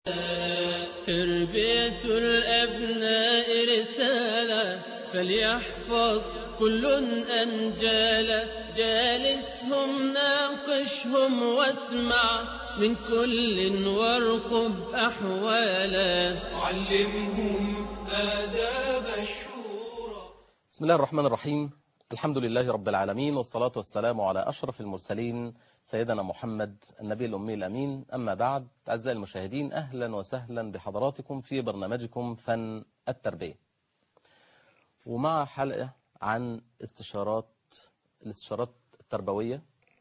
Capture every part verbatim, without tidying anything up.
تربية الأبناء رسالة فليحفظ كل أنجالا، جالسهم ناقشهم واسمع من كل وارقب أحوالا، علمهم آداب الشورى. بسم الله الرحمن الرحيم. الحمد لله رب العالمين، والصلاة والسلام على أشرف المرسلين سيدنا محمد النبي الأمي الأمين. أما بعد، أعزائي المشاهدين، أهلا وسهلا بحضراتكم في برنامجكم فن التربية، ومع حلقة عن استشارات الاستشارات التربوية.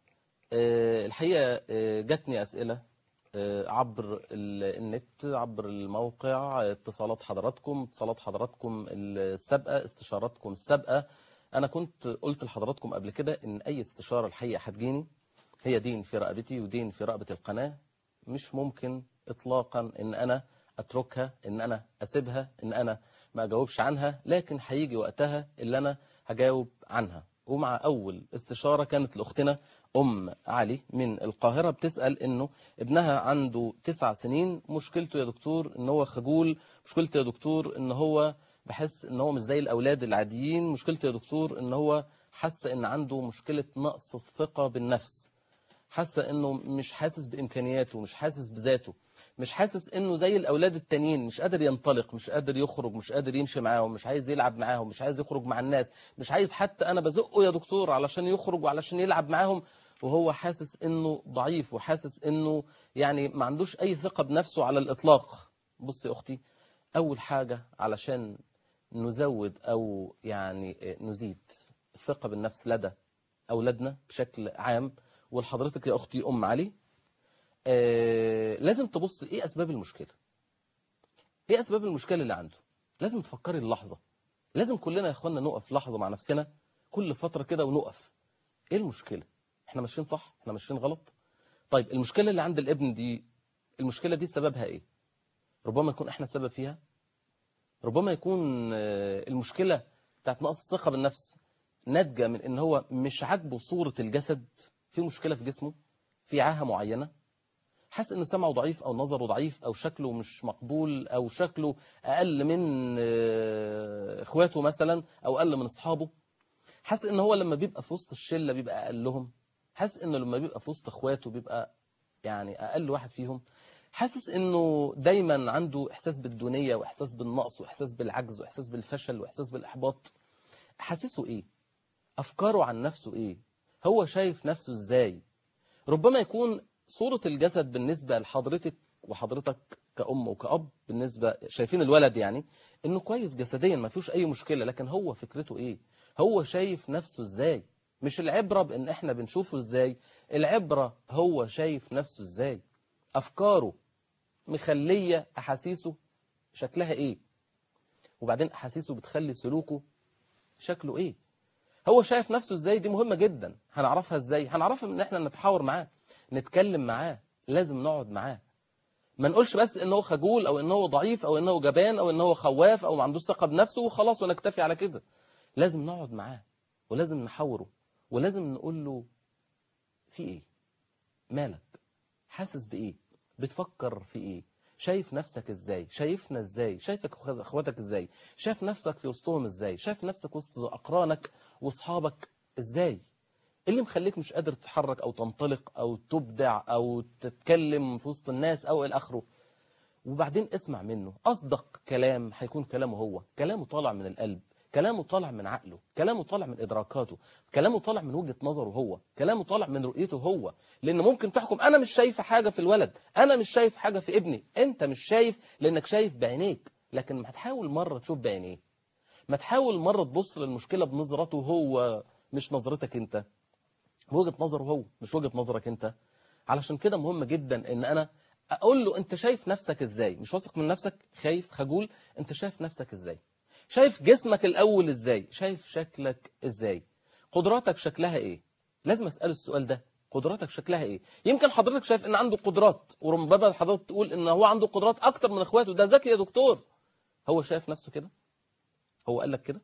الحقيقة جاتني أسئلة عبر النت، عبر الموقع، اتصالات حضراتكم اتصالات حضراتكم السابقة، استشاراتكم السابقة. أنا كنت قلت لحضراتكم قبل كده إن أي استشارة الحقيقة هتجيني هي دين في رقبتي ودين في رقبة القناة، مش ممكن إطلاقا إن أنا أتركها، إن أنا أسيبها، إن أنا ما أجاوبش عنها، لكن هيجي وقتها اللي أنا هجاوب عنها. ومع أول استشارة كانت لأختنا أم علي من القاهرة بتسأل إنه ابنها عنده تسع سنين، مشكلته يا دكتور إن هو خجول، مشكلته يا دكتور إن هو بحس إن هو مش زي الأولاد العاديين، مشكلته يا دكتور إن هو حاسة إن عنده مشكلة نقص الثقة بالنفس، حاسة إنه مش حاسس بإمكانياته، مش حاسس بذاته، مش حاسس إنه زي الأولاد التانيين، مش قادر ينطلق، مش قادر يخرج، مش قادر يمشي معاهم، مش عايز يلعب معاهم، مش عايز يخرج مع الناس، مش عايز حتى أنا بزقه يا دكتور علشان يخرج وعلشان يلعب معاهم، وهو حاسس إنه ضعيف وحاسس إنه يعني ما عندوش أي ثقة بنفسه على الإطلاق. بصي يا أختي، أول حاجة علشان نزود أو يعني نزيد الثقة بالنفس لدى أولادنا بشكل عام، ولحضرتك يا أختي أم علي، آه لازم تبص إيه أسباب المشكلة، إيه أسباب المشكلة اللي عنده. لازم تفكري اللحظة، لازم كلنا يا أخوانا نقف لحظة مع نفسنا كل فترة كده ونقف. إيه المشكلة؟ إحنا ماشيين صح؟ إحنا ماشيين غلط؟ طيب المشكلة اللي عند الابن دي، المشكلة دي سببها إيه؟ ربما يكون إحنا السبب فيها، ربما يكون آه المشكلة بتاعت نقص الثقة بالنفس ناتجة من إن هو مش عاجبه صورة الجسد، في مشكلة في جسمه، في عاهة معينة، حاسس إنه سمعه ضعيف أو نظره ضعيف أو شكله مش مقبول أو شكله أقل من إخواته مثلا أو أقل من أصحابه، حاسس إن هو لما بيبقى في وسط الشلة بيبقى أقلهم، حاسس إنه لما بيبقى في وسط إخواته بيبقى يعني أقل واحد فيهم، حاسس إنه دايما عنده إحساس بالدونية وإحساس بالنقص وإحساس بالعجز وإحساس بالفشل وإحساس بالإحباط. حاسسه إيه؟ أفكاره عن نفسه إيه؟ هو شايف نفسه إزاي؟ ربما يكون صورة الجسد بالنسبة لحضرتك وحضرتك كأم وكأب بالنسبة شايفين الولد يعني إنه كويس جسديا ما فيهوش أي مشكلة، لكن هو فكرته إيه؟ هو شايف نفسه إزاي؟ مش العبرة بإن إحنا بنشوفه إزاي، العبرة هو شايف نفسه إزاي؟ أفكاره مخلية أحاسيسه شكلها إيه؟ وبعدين أحاسيسه بتخلي سلوكه شكله إيه؟ هو شايف نفسه ازاي؟ دي مهمة جدا. هنعرفها ازاي؟ هنعرفها ان احنا نتحاور معاه، نتكلم معاه، لازم نقعد معاه، ما نقولش بس ان هو خجول او ان هو ضعيف او ان هو جبان او ان هو خواف او ما عندوش ثقة بنفسه وخلاص ونكتفي على كده. لازم نقعد معاه ولازم نحاوره ولازم نقول له في ايه؟ مالك؟ حاسس بايه؟ بتفكر في ايه؟ شايف نفسك ازاي؟ شايفنا ازاي؟ شايفك اخواتك ازاي؟ شايف نفسك في وسطهم ازاي؟ شايف نفسك وسط اقرانك واصحابك ازاي؟ اللي مخليك مش قادر تتحرك او تنطلق او تبدع او تتكلم في وسط الناس او الى اخره. وبعدين اسمع منه اصدق كلام هيكون كلامه هو، كلامه طالع من القلب، كلامه طالع من عقله، كلامه طالع من ادراكاته، كلامه طالع من وجهة نظره هو، كلامه طالع من رؤيته هو. لان ممكن تحكم انا مش شايف حاجة في الولد، انا مش شايف حاجة في ابني، انت مش شايف لانك شايف بعينيك، لكن ما تحاول مرة تشوف بعينيه، ما تحاول مرة تبص للمشكلة بنظرته هو مش نظرتك انت، بوجهة نظره هو مش وجهة نظرك انت. علشان كده مهم جدا ان انا اقول له انت شايف نفسك ازاي؟ مش واثق من نفسك، خايف، خجول، انت شايف نفسك ازاي؟ شايف جسمك الاول ازاي؟ شايف شكلك ازاي؟ قدراتك شكلها ايه؟ لازم اسأله السؤال ده، قدراتك شكلها ايه؟ يمكن حضرتك شايف ان عنده قدرات وربما حضرتك تقول ان هو عنده قدرات اكتر من اخواته، ده ذكي يا دكتور. هو شايف نفسه كده؟ هو قال لك كده؟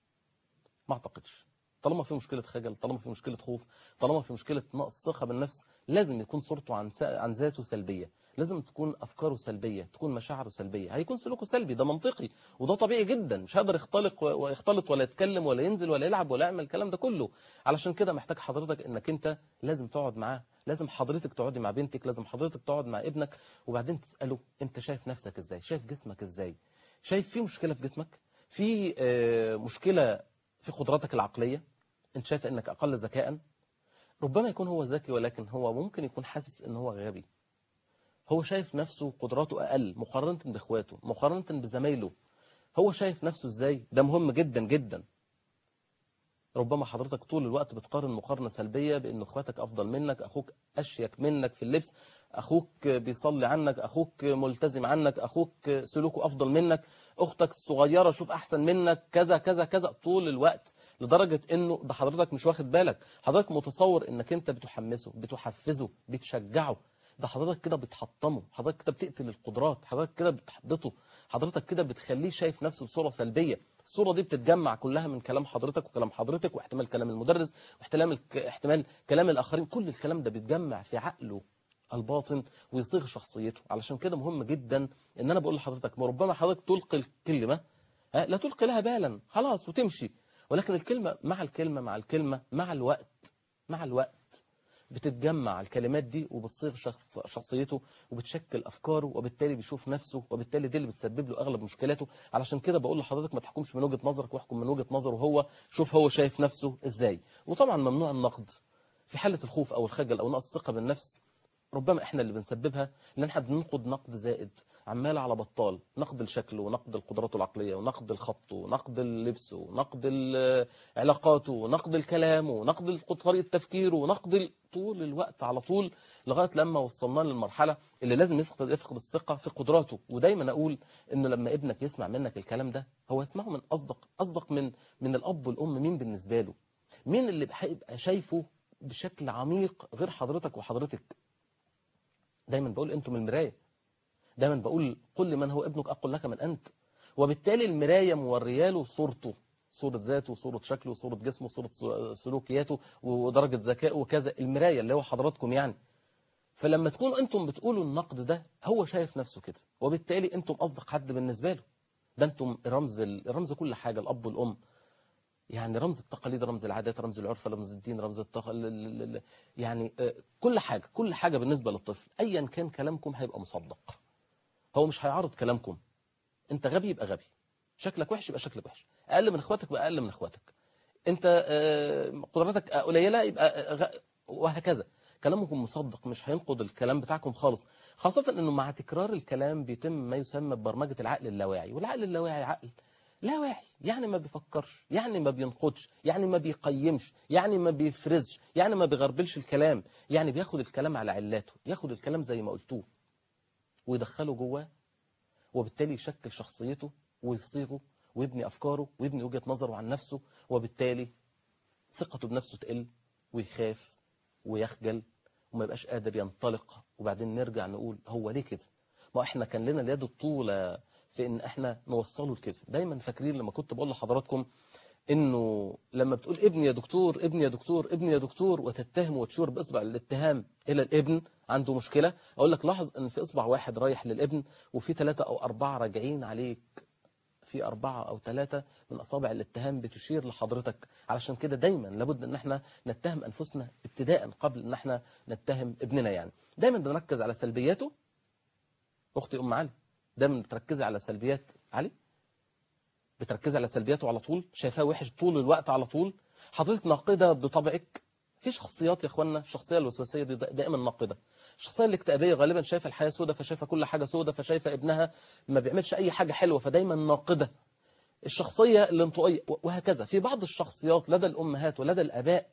ما اعتقدش. طالما في مشكلة خجل، طالما في مشكلة خوف، طالما في مشكلة نقص ثقة بالنفس، لازم يكون صورته عن عن ذاته سلبية، لازم تكون أفكاره سلبية، تكون مشاعره سلبية، هيكون سلوكه سلبي. ده منطقي وده طبيعي جدا. مش هيقدر يختلق ويختلط ولا يتكلم ولا ينزل ولا يلعب ولا يعمل الكلام ده كله. علشان كده محتاج حضرتك انك انت لازم تقعد معاه، لازم حضرتك تقعدي مع بنتك، لازم حضرتك تقعد مع ابنك، وبعدين تسأله انت شايف نفسك ازاي، شايف جسمك ازاي، شايف في مشكلة في جسمك، في آه مشكلة في قدراتك العقلية، انت شايف انك اقل ذكاء. ربما يكون هو ذكي ولكن هو ممكن يكون حاسس ان هو غبي. هو شايف نفسه قدراته اقل مقارنة باخواته، مقارنة بزمايله. هو شايف نفسه ازاي؟ ده مهم جدا جدا. ربما حضرتك طول الوقت بتقارن مقارنة سلبية بأن اخواتك أفضل منك، أخوك أشيك منك في اللبس، أخوك بيصلي عنك، أخوك ملتزم عنك، أخوك سلوكه أفضل منك، أختك الصغيرة شوف أحسن منك، كذا كذا كذا طول الوقت، لدرجة أنه ده حضرتك مش واخد بالك. حضرتك متصور أنك أنت بتحمسه، بتحفزه، بتشجعه. ده حضرتك كده بتحطمه، حضرتك كده بتقتل القدرات، حضرتك كده بتحبطه، حضرتك كده بتخليه شايف نفسه بصورة سلبية. الصورة دي بتتجمع كلها من كلام حضرتك وكلام حضرتك واحتمال كلام المدرس واحتمال احتمال كلام الآخرين. كل الكلام ده بيتجمع في عقله الباطن ويصيغ شخصيته. علشان كده مهم جدا ان انا بقول لحضرتك ربما حضرتك تلقي الكلمة لا تلقي لها بالا خلاص وتمشي، ولكن الكلمة مع الكلمة مع الكلمة مع الوقت مع الوقت بتتجمع الكلمات دي وبتصيغ شخص شخصيته وبتشكل أفكاره، وبالتالي بيشوف نفسه، وبالتالي دي اللي بتسبب له أغلب مشكلاته. علشان كده بقول لحضرتك ما تحكمش من وجهة نظرك، واحكم من وجهة نظره هو، شوف هو شايف نفسه إزاي. وطبعا ممنوع النقد في حالة الخوف أو الخجل أو نقص الثقة بالنفس. ربما احنا اللي بنسببها، لان احنا بننقد نقد زائد عمال على بطال، نقد الشكل ونقد القدرات العقليه ونقد الخط ونقد اللبس ونقد علاقاته ونقد الكلام ونقد طريقه تفكيره ونقد طول الوقت على طول، لغايه لما وصلنا للمرحله اللي لازم يفقد يفقد الثقه في قدراته. ودايما اقول انه لما ابنك يسمع منك الكلام ده هو يسمعه من اصدق اصدق من من الاب والام. مين بالنسبه له؟ مين اللي هيبقى شايفه بشكل عميق غير حضرتك وحضرتك؟ دايما بقول انتم المراية، دايما بقول قل لمن هو ابنك أقل لك من أنت. وبالتالي المراية مورياله صورته، صورة ذاته، صورة شكله، صورة جسمه، صورة سلوكياته ودرجة ذكائه وكذا. المراية اللي هو حضراتكم يعني. فلما تكونوا انتم بتقولوا النقد ده هو شايف نفسه كده، وبالتالي انتم أصدق حد بالنسبة له. ده انتم رمز رمز كل حاجة، الأب والأم يعني رمز التقاليد، رمز العادات، رمز العرف، رمز الدين، رمز التق... يعني كل حاجة كل حاجة بالنسبة للطفل. أيا كان كلامكم هيبقى مصدق، هو مش هيعارض كلامكم. أنت غبي يبقى غبي، شكلك وحش يبقى شكلك وحش، أقل من إخواتك يبقى أقل من إخواتك، أنت قدراتك قليلة يبقى غ... وهكذا. كلامكم مصدق، مش هينقض الكلام بتاعكم خالص. خاصة أنه مع تكرار الكلام بيتم ما يسمى ببرمجة العقل اللاواعي. والعقل اللاواعي عقل لا واعي، يعني ما بيفكرش، يعني ما بينقدش، يعني ما بيقيمش، يعني ما بيفرزش، يعني ما بيغربلش الكلام، يعني بياخد الكلام على علاته، ياخد الكلام زي ما قلتوه ويدخله جواه، وبالتالي يشكل شخصيته ويصيغه ويبني أفكاره ويبني وجهة نظره عن نفسه، وبالتالي ثقته بنفسه تقل ويخاف ويخجل وما يبقاش قادر ينطلق. وبعدين نرجع نقول هو ليه كده؟ ما احنا كان لنا اليد الطولة في ان احنا نوصله لكده. دايما فاكرين لما كنت بقول لحضراتكم انه لما بتقول ابني يا دكتور، ابني يا دكتور، ابني يا دكتور، وتتهم وتشير باصبع الاتهام الى الابن عنده مشكلة، اقول لك لاحظ ان في اصبع واحد رايح للابن وفي ثلاثة او اربعة راجعين عليك، في أربعة أو ثلاثة من أصابع الاتهام بتشير لحضرتك. علشان كده دايما لابد ان احنا نتهم أنفسنا ابتداء قبل ان احنا نتهم ابننا. يعني دايما بنركز على سلبياته. أختي أم علي دايما بتركزي على سلبيات علي، بتركزي على سلبياته على طول، شايفاه وحش طول الوقت على طول. حضرتك ناقدة بطبعك. في شخصيات يا اخوانا، الشخصية الوسواسية دي دائما ناقدة. الشخصية الاكتئابية غالبا شايفة الحياة سودة، فشايفة كل حاجة سودة، فشايفة ابنها ما بيعملش أي حاجة حلوة فدايما ناقدة. الشخصية الانطوائية وهكذا. في بعض الشخصيات لدى الأمهات ولدى الآباء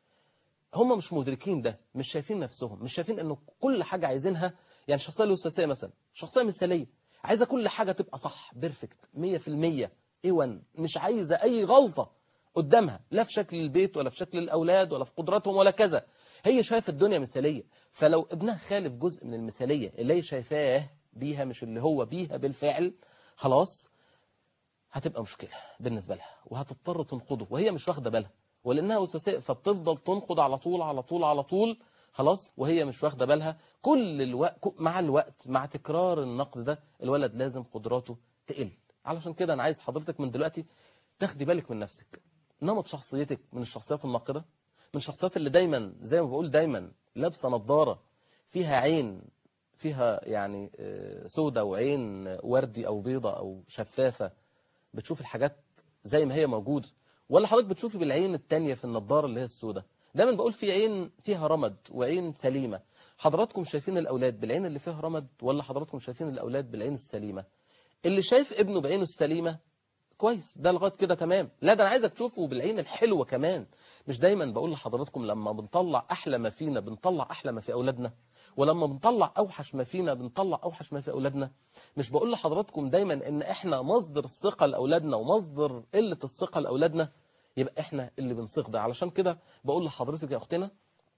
هم مش مدركين ده، مش شايفين نفسهم، مش شايفين انه كل حاجة عايزينها. يعني الشخصية الوسواسية مثلا شخصية مثالية، عايزة كل حاجة تبقى صح بيرفكت مية في المية إيه وان، مش عايزة أي غلطة قدامها، لا في شكل البيت ولا في شكل الأولاد ولا في قدراتهم ولا كذا. هي شايفة الدنيا مثالية، فلو ابنها خالف جزء من المثالية اللي هي شايفاه بيها مش اللي هو بيها بالفعل، خلاص هتبقى مشكلة بالنسبة لها وهتضطر تنقضه وهي مش واخدة بالها، ولأنها وسواسية فبتفضل تنقض على طول على طول على طول خلاص، وهي مش واخده بالها. كل الوقت مع الوقت مع تكرار النقد ده الولد لازم قدراته تقل. علشان كده انا عايز حضرتك من دلوقتي تاخدي بالك من نفسك. نمط شخصيتك من الشخصيات الناقده، من الشخصيات اللي دايما زي ما بقول دايما لابسه نظاره فيها عين فيها يعني سودة وعين وردي او بيضة او شفافه، بتشوف الحاجات زي ما هي موجوده، ولا حضرتك بتشوفي بالعين التانية في النضاره اللي هي السودة؟ دايما بقول في عين فيها رمد وعين سليمه. حضراتكم شايفين الاولاد بالعين اللي فيها رمد ولا حضراتكم شايفين الاولاد بالعين السليمه؟ اللي شايف ابنه بعينه السليمه كويس، ده لغايه كده تمام. لا، ده انا عايزك تشوفه بالعين الحلوه كمان. مش دايما بقول لحضراتكم لما بنطلع احلى ما فينا بنطلع احلى ما في اولادنا، ولما بنطلع اوحش ما فينا بنطلع اوحش ما في اولادنا؟ مش بقول لحضراتكم دايما ان احنا مصدر الثقه لاولادنا ومصدر قله الثقه لاولادنا؟ يبقى احنا اللي بنصيغ ده. علشان كده بقول لحضرتك يا اختنا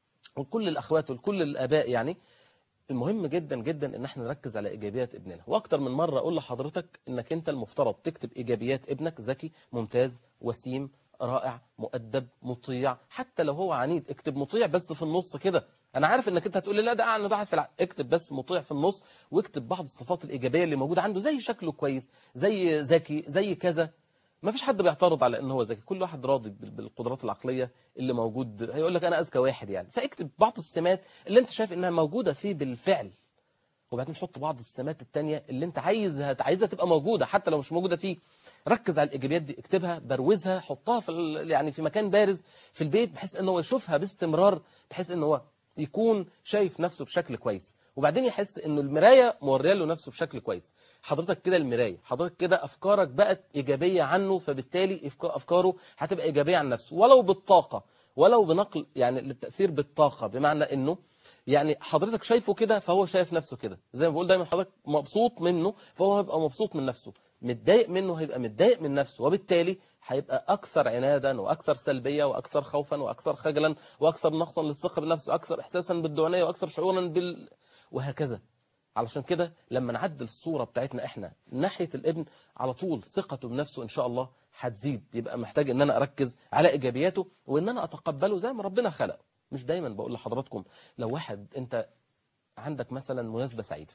وكل الاخوات وكل الاباء، يعني المهم جدا جدا ان احنا نركز على ايجابيات ابننا. واكتر من مره اقول لحضرتك انك انت المفترض تكتب ايجابيات ابنك: ذكي، ممتاز، وسيم، رائع، مؤدب، مطيع. حتى لو هو عنيد اكتب مطيع بس في النص كده. انا عارف انك انت هتقول لي لا ده قاعد ضاعت في الع... اكتب بس مطيع في النص، واكتب بعض الصفات الايجابيه اللي موجوده عنده، زي شكله كويس، زي ذكي، زي كذا. ما فيش حد بيعترض على ان هو ذكي، كل واحد راضي بالقدرات العقليه اللي موجود. هيقول لك انا اذكى واحد يعني. فاكتب بعض السمات اللي انت شايف انها موجوده فيه بالفعل، وبعدين حط بعض السمات التانية اللي انت عايزها عايزها تبقى موجوده حتى لو مش موجوده فيه. ركز على الايجابيات دي، اكتبها، بروزها، حطها في يعني في مكان بارز في البيت، بحيث ان هو يشوفها باستمرار، بحيث ان هو يكون شايف نفسه بشكل كويس، وبعدين يحس انه المرايه موريه له نفسه بشكل كويس. حضرتك كده المرايه، حضرتك كده افكارك بقت ايجابيه عنه، فبالتالي افكاره هتبقى ايجابيه عن نفسه، ولو بالطاقه، ولو بنقل يعني للتاثير بالطاقه، بمعنى انه يعني حضرتك شايفه كده فهو شايف نفسه كده. زي ما بقول دايما حضرتك مبسوط منه فهو هيبقى مبسوط من نفسه، متضايق منه هيبقى متضايق من نفسه، وبالتالي هيبقى اكثر عنادا واكثر سلبيه واكثر خوفا واكثر خجلا واكثر نقصا للثقه بالنفس واكثر احساسا بالدونيه واكثر شعورا بال وهكذا. علشان كده لما نعدل الصوره بتاعتنا احنا ناحيه الابن، على طول ثقته بنفسه ان شاء الله هتزيد. يبقى محتاج ان انا اركز على ايجابياته وان انا اتقبله زي ما ربنا خلقه. مش دايما بقول لحضراتكم لو واحد انت عندك مثلا مناسبه سعيده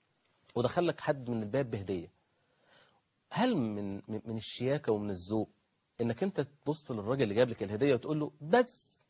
ودخل لك حد من الباب بهديه، هل من من الشياكه ومن الذوق انك انت تبص للراجل اللي جاب لك الهديه وتقول له بس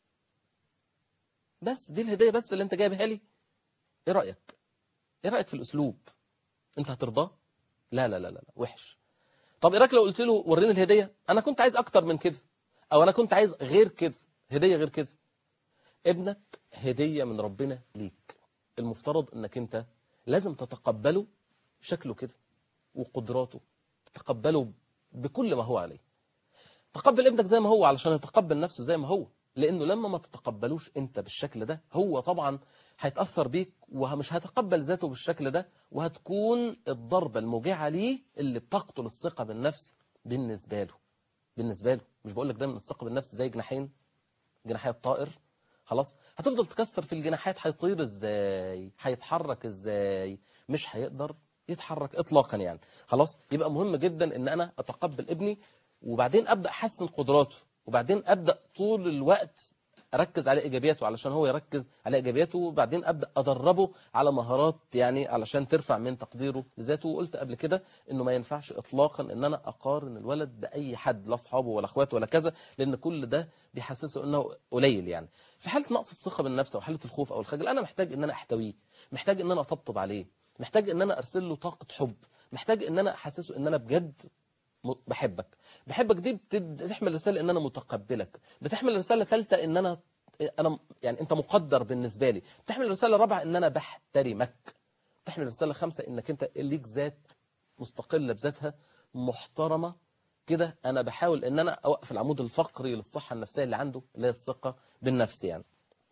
بس دي الهديه بس اللي انت جايبها لي؟ ايه رايك؟ ايه رايك في الاسلوب؟ انت هترضاه؟ لا لا لا لا وحش. طب ايه رايك لو قلت له وريني الهديه، انا كنت عايز اكتر من كده، او انا كنت عايز غير كده، هديه غير كده. ابنك هديه من ربنا ليك، المفترض انك انت لازم تتقبله شكله كده وقدراته، تتقبله بكل ما هو عليه. تقبل ابنك زي ما هو علشان يتقبل نفسه زي ما هو، لانه لما ما تتقبلوش انت بالشكل ده هو طبعا هيتأثر بيك ومش هيتقبل ذاته بالشكل ده، وهتكون الضربة الموجعة ليه اللي بتقتل الثقة بالنفس بالنسبة له. بالنسبة له مش بقول لك دايما الثقة بالنفس زي جناحين، جناحي الطائر. خلاص هتفضل تكسر في الجناحات، هيطير ازاي؟ هيتحرك ازاي؟ مش هيقدر يتحرك اطلاقا يعني. خلاص يبقى مهم جدا ان انا اتقبل ابني، وبعدين ابدا احسن قدراته، وبعدين ابدا طول الوقت اركز على ايجابياته علشان هو يركز على ايجابياته، وبعدين ابدا ادربه على مهارات يعني علشان ترفع من تقديره لذاته. وقلت قبل كده انه ما ينفعش اطلاقا ان انا اقارن الولد باي حد، لا اصحابه ولا اخواته ولا كذا، لان كل ده بيحسسه انه قليل. يعني في حاله نقص الثقه بالنفس او حاله الخوف او الخجل، انا محتاج ان انا احتويه، محتاج ان انا اطبطب عليه، محتاج ان انا ارسل له طاقه حب، محتاج ان انا احسسه ان انا بجد بحبك. بحبك دي بتحمل رساله ان انا متقبلك، بتحمل رساله ثالثه ان انا انا يعني انت مقدر بالنسبه لي، بتحمل رساله رابعه ان انا بحترمك، بتحمل رساله خامسه انك انت ليك ذات مستقله بذاتها محترمه كده. انا بحاول ان انا اوقف العمود الفقري للصحه النفسيه اللي عنده اللي هي الثقه بالنفس. يعني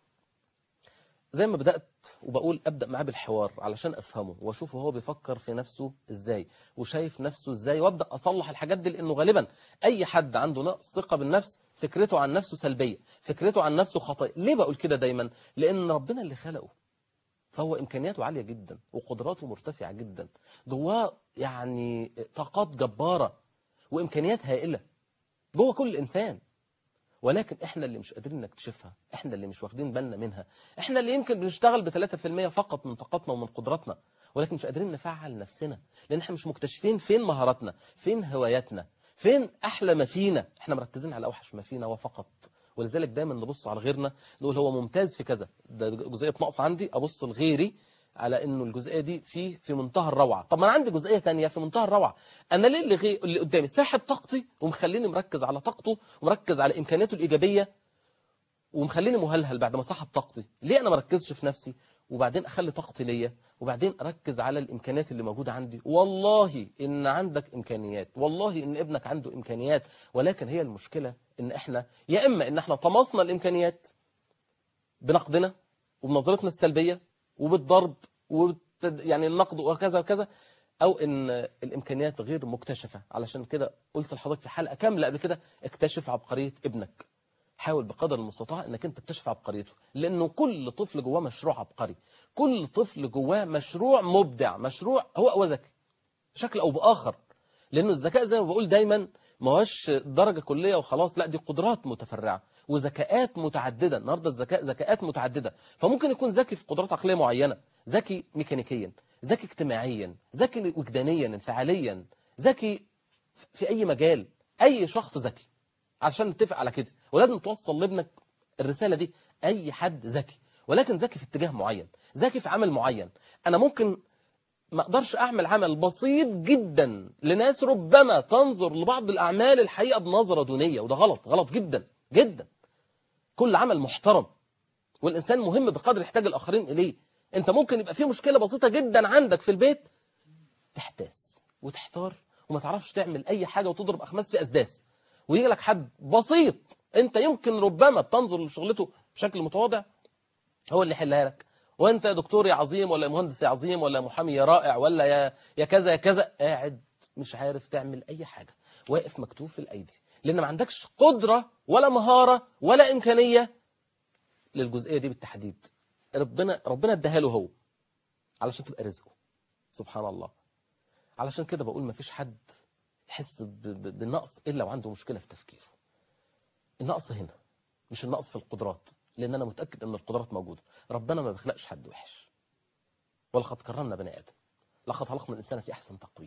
زي ما بدأت وبقول أبدأ معاه بالحوار علشان أفهمه وأشوفه هو بيفكر في نفسه إزاي وشايف نفسه إزاي، وأبدأ أصلح الحاجات دي، لأنه غالبا أي حد عنده نقص ثقة بالنفس فكرته عن نفسه سلبية، فكرته عن نفسه خطأ. ليه بقول كده دايما؟ لأن ربنا اللي خلقه، فهو إمكانياته عالية جدا وقدراته مرتفعة جدا، جواه يعني طاقات جبارة وإمكانيات هائلة جوه كل إنسان، ولكن احنا اللي مش قادرين نكتشفها، احنا اللي مش واخدين بالنا منها، احنا اللي يمكن بنشتغل ب ثلاثة في المية فقط من طاقتنا ومن قدراتنا، ولكن مش قادرين نفعل نفسنا، لان احنا مش مكتشفين فين مهاراتنا، فين هواياتنا، فين احلى ما فينا. احنا مركزين على اوحش ما فينا وفقط. ولذلك دايما نبص على غيرنا نقول هو ممتاز في كذا، ده جزئيه نقص عندي، ابص لغيري على انه الجزئيه دي في في منتهى الروعه. طب ما انا عندي جزئيه ثانيه في منتهى الروعه، انا ليه اللي, غي... اللي قدامي ساحب طاقتي ومخليني مركز على طاقته ومركز على امكانياته الايجابيه ومخليني مهلهل بعد ما سحب طاقتي؟ ليه انا ما ركزش في نفسي وبعدين اخلي طاقتي ليا وبعدين اركز على الامكانيات اللي موجوده عندي؟ والله ان عندك امكانيات، والله ان ابنك عنده امكانيات، ولكن هي المشكله ان احنا يا اما ان احنا طمسنا الامكانيات بنقدنا وبنظرتنا السلبيه وبالضرب وبالتد... يعني النقد وكذا وكذا، او ان الامكانيات غير مكتشفه. علشان كده قلت لحضرتك في حلقه كامله قبل كده اكتشف عبقريه ابنك. حاول بقدر المستطاع انك انت تكتشف عبقريته، لانه كل طفل جواه مشروع عبقري، كل طفل جواه مشروع مبدع، مشروع هو هو ذكي بشكل او باخر. لانه الذكاء زي ما بقول دايما ما هوش درجه كليه وخلاص، لا دي قدرات متفرعه وذكاءات متعدده. النهارده الذكاء ذكاءات متعدده، فممكن يكون ذكي في قدرات عقليه معينه، ذكي ميكانيكيا، ذكي اجتماعيا، ذكي وجدانيا انفعاليا، ذكي في اي مجال. اي شخص ذكي، عشان نتفق على كده، ولازم توصل لابنك الرساله دي. اي حد ذكي، ولكن ذكي في اتجاه معين، ذكي في عمل معين. انا ممكن ما اقدرش اعمل عمل بسيط جدا لناس ربما تنظر لبعض الاعمال الحقيقه بنظره دونيه، وده غلط، غلط جدا جدا. كل عمل محترم، والانسان مهم بقدر يحتاج الاخرين اليه. انت ممكن يبقى في مشكله بسيطه جدا عندك في البيت تحتاس وتحتار وما تعرفش تعمل اي حاجه وتضرب اخماس في اسداس، ويجي لك حد بسيط انت يمكن ربما بتنظر لشغلته بشكل متواضع هو اللي يحلها لك. وانت يا دكتور يا عظيم، ولا مهندس يا عظيم، ولا محامي يا رائع، ولا يا يا كذا يا كذا، قاعد مش عارف تعمل اي حاجه، واقف مكتوف في الايدي، لان ما عندكش قدره ولا مهاره ولا امكانيه للجزئيه دي بالتحديد. ربنا ربنا اداها له هو علشان تبقى رزقه، سبحان الله. علشان كده بقول ما فيش حد يحس بالنقص الا وعنده مشكله في تفكيره. النقص هنا مش النقص في القدرات، لان انا متاكد ان القدرات موجوده. ربنا ما بيخلقش حد وحش، ولقد كرمنا بني ادم، لقد خلقنا الانسان في احسن تقويم.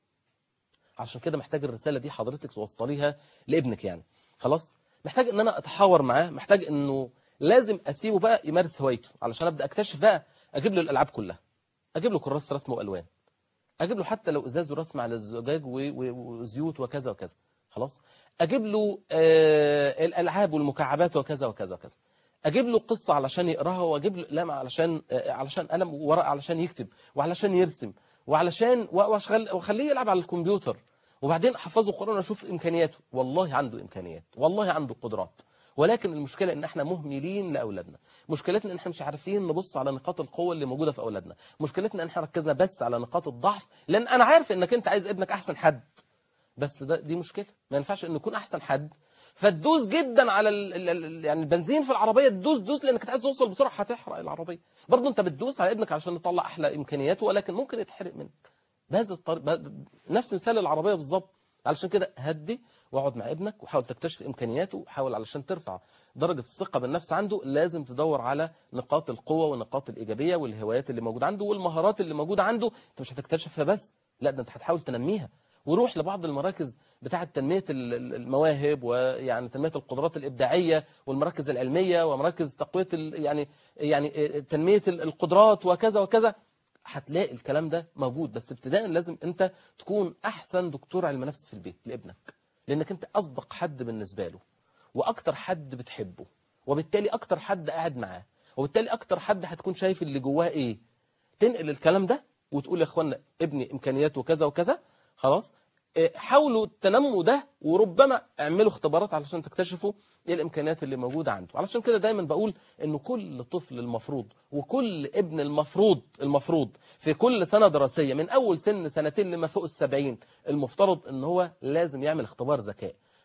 عشان كده محتاج الرساله دي حضرتك توصليها لابنك. يعني خلاص محتاج ان انا اتحاور معاه، محتاج انه لازم اسيبه بقى يمارس هوايته، علشان ابدا اكتشف بقى. اجيب له الالعاب كلها، اجيب له كراسه رسم والوان، اجيب له حتى لو ازاز ورسم على الزجاج وزيوت وكذا وكذا، خلاص. اجيب له آه الالعاب والمكعبات وكذا وكذا وكذا. اجيب له قصه علشان يقراها، واجيب له قلم علشان آه علشان قلم وورق علشان يكتب وعلشان يرسم وعلشان واخليه يلعب على الكمبيوتر، وبعدين احفظه القران واشوف امكانياته. والله عنده امكانيات، والله عنده قدرات، ولكن المشكله ان احنا مهملين لاولادنا. مشكلتنا ان احنا مش عارفين نبص على نقاط القوه اللي موجوده في اولادنا. مشكلتنا ان احنا ركزنا بس على نقاط الضعف، لان انا عارف انك انت عايز ابنك احسن حد، بس ده دي مشكله. ما ينفعش انه يكون احسن حد فتدوس جدا على ال ال يعني البنزين في العربيه، تدوس دوس لانك عايز توصل بسرعه هتحرق العربيه. برضه انت بتدوس على ابنك عشان يطلع احلى امكانياته، ولكن ممكن يتحرق منك بهذا الطريق. نفس مثال العربيه بالظبط. علشان كده هدي واقعد مع ابنك وحاول تكتشف امكانياته، وحاول علشان ترفع درجه الثقه بالنفس عنده لازم تدور على نقاط القوه والنقاط الايجابيه والهوايات اللي موجوده عنده والمهارات اللي موجوده عنده. انت مش هتكتشفها بس، لا ده انت هتحاول تنميها. وروح لبعض المراكز بتاعه تنميه المواهب، ويعني تنميه القدرات الابداعيه، والمراكز العلميه، ومراكز تقويه يعني يعني تنميه القدرات وكذا وكذا. هتلاقي الكلام ده موجود، بس ابتداء لازم انت تكون احسن دكتور علم نفس في البيت لابنك، لانك انت اصدق حد بالنسبه له، واكتر حد بتحبه، وبالتالي اكتر حد قاعد معاه، وبالتالي اكتر حد هتكون شايف اللي جواه ايه. تنقل الكلام ده وتقول يا اخوانا ابني امكانياته كذا وكذا، خلاص حاولوا تنموا ده، وربما اعملوا اختبارات علشان تكتشفوا ايه الامكانيات اللي موجوده عنده. علشان كده دايما بقول انه كل طفل المفروض وكل ابن المفروض المفروض في كل سنه دراسيه من اول سن سنتين لما فوق السبعين، المفترض ان هو لازم يعمل اختبار ذكاء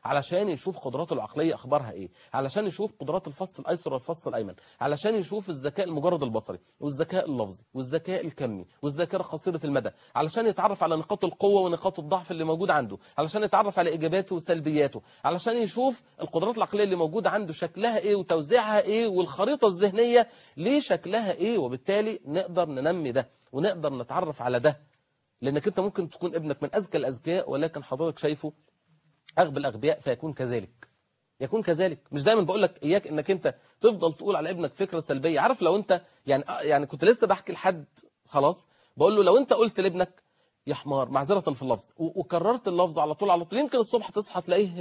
علشان يشوف قدراته العقلية أخبارها إيه، علشان يشوف قدرات الفص الأيسر والفص الأيمن، علشان يشوف الذكاء المجرد البصري والذكاء اللفظي والذكاء الكمي والذاكرة قصيرة المدى، علشان يتعرف على نقاط القوة ونقاط الضعف اللي موجود عنده، علشان يتعرف على إيجاباته وسلبياته، علشان يشوف القدرات العقلية اللي موجودة عنده شكلها إيه وتوزيعها إيه والخريطة الذهنية ليه شكلها إيه، وبالتالي نقدر ننمي ده ونقدر نتعرف على ده. لأنك أنت ممكن تكون ابنك من أذكى الأذكياء ولكن حضرتك شايفه أغبى الأغبياء فيكون كذلك، يكون كذلك. مش دايما بقول لك إياك إنك أنت تفضل تقول على ابنك فكرة سلبية. عارف لو أنت يعني يعني كنت لسه بحكي لحد خلاص بقول له لو أنت قلت لابنك يا حمار معذرة في اللفظ وكررت اللفظ على طول على طول يمكن الصبح تصحى تلاقيه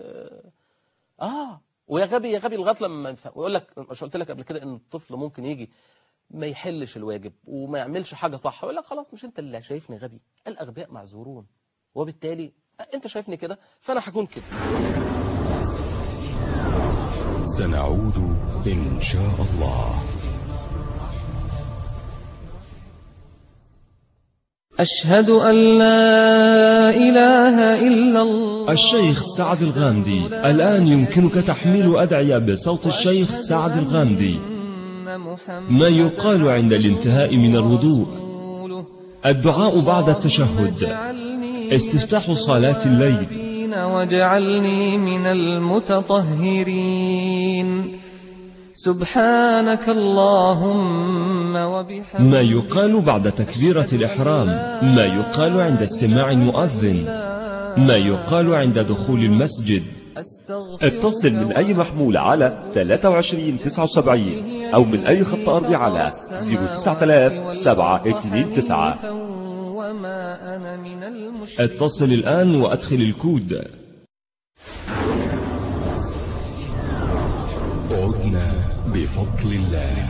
آه ويا غبي يا غبي لغاية لما ينفع. ويقول لك مش قلت لك قبل كده إن الطفل ممكن يجي ما يحلش الواجب وما يعملش حاجة صح ويقول لك خلاص مش أنت اللي شايفني غبي، الأغبياء معذورون، وبالتالي أنت شايفني كده فأنا هكون كده. سنعود إن شاء الله. أشهد أن لا إله إلا الله. الشيخ سعد الغامدي. الآن يمكنك تحميل أدعية بصوت الشيخ سعد الغامدي. ما يقال عند الانتهاء من الوضوء، الدعاء بعد التشهد، استفتاح صلاة الليل. واجعلني من المتطهرين سبحانك اللهم وبحمدك. ما يقال بعد تكبيرة الإحرام، ما يقال عند استماع المؤذن، ما يقال عند دخول المسجد. اتصل من أي محمول على ثلاثة وعشرين تسعة وسبعين أو من أي خط أرضي على صفر تسعة ثلاثة سبعة اثنين تسعة. اتصل الآن وأدخل الكود. عدنا بفضل الله.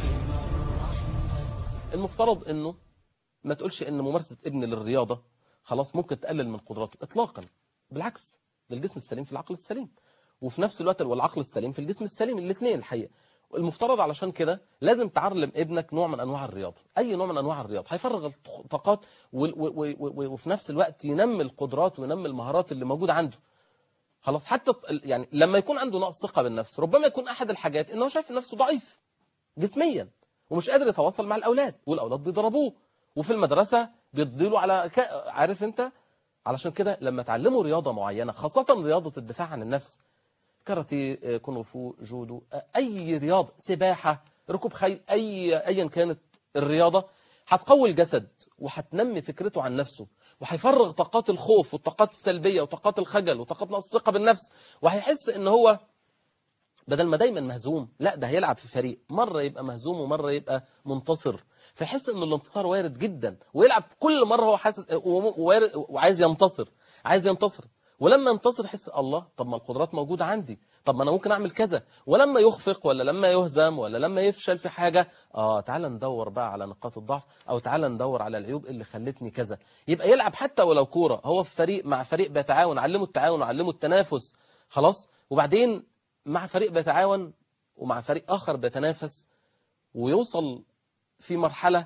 المفترض انه ما تقولش ان ممارسة ابن للرياضة خلاص ممكن تقلل من قدراته اطلاقا، بالعكس ده الجسم السليم في العقل السليم، وفي نفس الوقت والعقل السليم في الجسم السليم، الاثنين الحقيقة. المفترض علشان كده لازم تعلم ابنك نوع من انواع الرياضه، اي نوع من انواع الرياضه هيفرغ الطاقات وفي نفس الوقت ينمي القدرات وينمي المهارات اللي موجوده عنده. خلاص حتى يعني لما يكون عنده نقص ثقه بالنفس ربما يكون احد الحاجات انه شايف نفسه ضعيف جسميا ومش قادر يتواصل مع الاولاد، والاولاد بيضربوه وفي المدرسه بيديله على ك... عارف انت. علشان كده لما تعلموا رياضه معينه خاصه رياضه الدفاع عن النفس، كاراتيه، كونغ فو، جودو، اي رياضه، سباحه، ركوب خيل، اي ايا كانت الرياضه، هتقوي الجسد وهتنمي فكرته عن نفسه وهيفرغ طاقات الخوف والطاقات السلبيه وطاقات الخجل وطاقات نقص الثقه بالنفس، وهيحس ان هو بدل ما دايما مهزوم لا ده هيلعب في فريق، مره يبقى مهزوم ومره يبقى منتصر، فيحس ان الانتصار وارد جدا ويلعب كل مره هو حاسس وعايز ينتصر عايز ينتصر ولما ينتصر يحس الله طب ما القدرات موجودة عندي، طب ما أنا ممكن أعمل كذا. ولما يخفق ولا لما يهزم ولا لما يفشل في حاجة آه تعال ندور بقى على نقاط الضعف أو تعال ندور على العيوب اللي خلتني كذا. يبقى يلعب حتى ولو كورة، هو في فريق مع فريق بيتعاون، علمه التعاون وعلمه التنافس خلاص، وبعدين مع فريق بيتعاون ومع فريق آخر بيتنافس ويوصل في مرحلة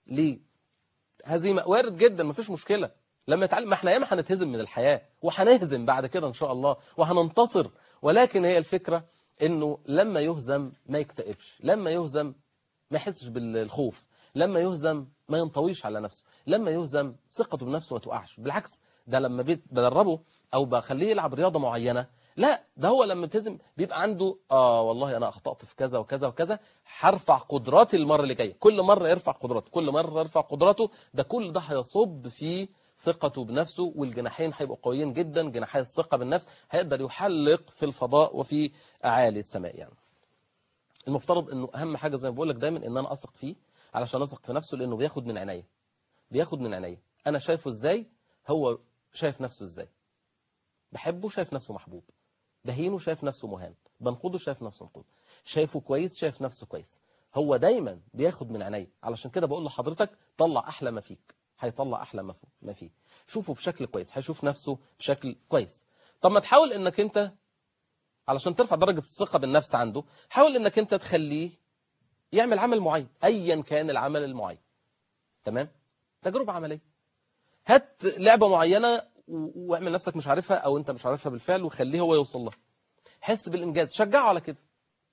لهزيمة، وارد جدا مفيش مشكلة. لما يتعلم، ما احنا ياما هنتهزم من الحياة وهنهزم بعد كده ان شاء الله وهننتصر، ولكن هي الفكرة انه لما يهزم ما يكتئبش، لما يهزم ما يحسش بالخوف، لما يهزم ما ينطويش على نفسه، لما يهزم ثقته بنفسه ما توقعش، بالعكس ده لما بدربه او بخليه يلعب رياضة معينة لا ده هو لما يتهزم بيبقى عنده اه والله انا اخطأت في كذا وكذا وكذا، هرفع قدراتي المرة اللي جاية، كل مرة يرفع قدراته كل مرة يرفع قدراته، ده كل ده هيصب في ثقته بنفسه، والجناحين هيبقوا قويين جدا، جناحي الثقة بالنفس هيقدر يحلق في الفضاء وفي أعالي السماء. يعني المفترض انه اهم حاجة زي ما بقول لك دايما ان انا اثق فيه علشان اثق في نفسه، لانه بياخد من عينيا بياخد من عينيا انا شايفه ازاي، هو شايف نفسه ازاي، بحبه شايف نفسه محبوب، بهينه شايف نفسه مهان، بنقده شايف نفسه منقود، شايفه كويس شايف نفسه كويس، هو دايما بياخد من عينيا. علشان كده بقول لحضرتك طلع احلى ما فيك، هيطلع احلى ما فيه، شوفه بشكل كويس هيشوف نفسه بشكل كويس. طب ما تحاول انك انت علشان ترفع درجة الثقة بالنفس عنده، حاول انك انت تخليه يعمل عمل معين ايا كان العمل المعين. تمام، تجربة عملية، هات لعبة معينة واعمل نفسك مش عارفها او انت مش عارفها بالفعل وخليه هو يوصل لها. حس بالانجاز، شجعه على كده.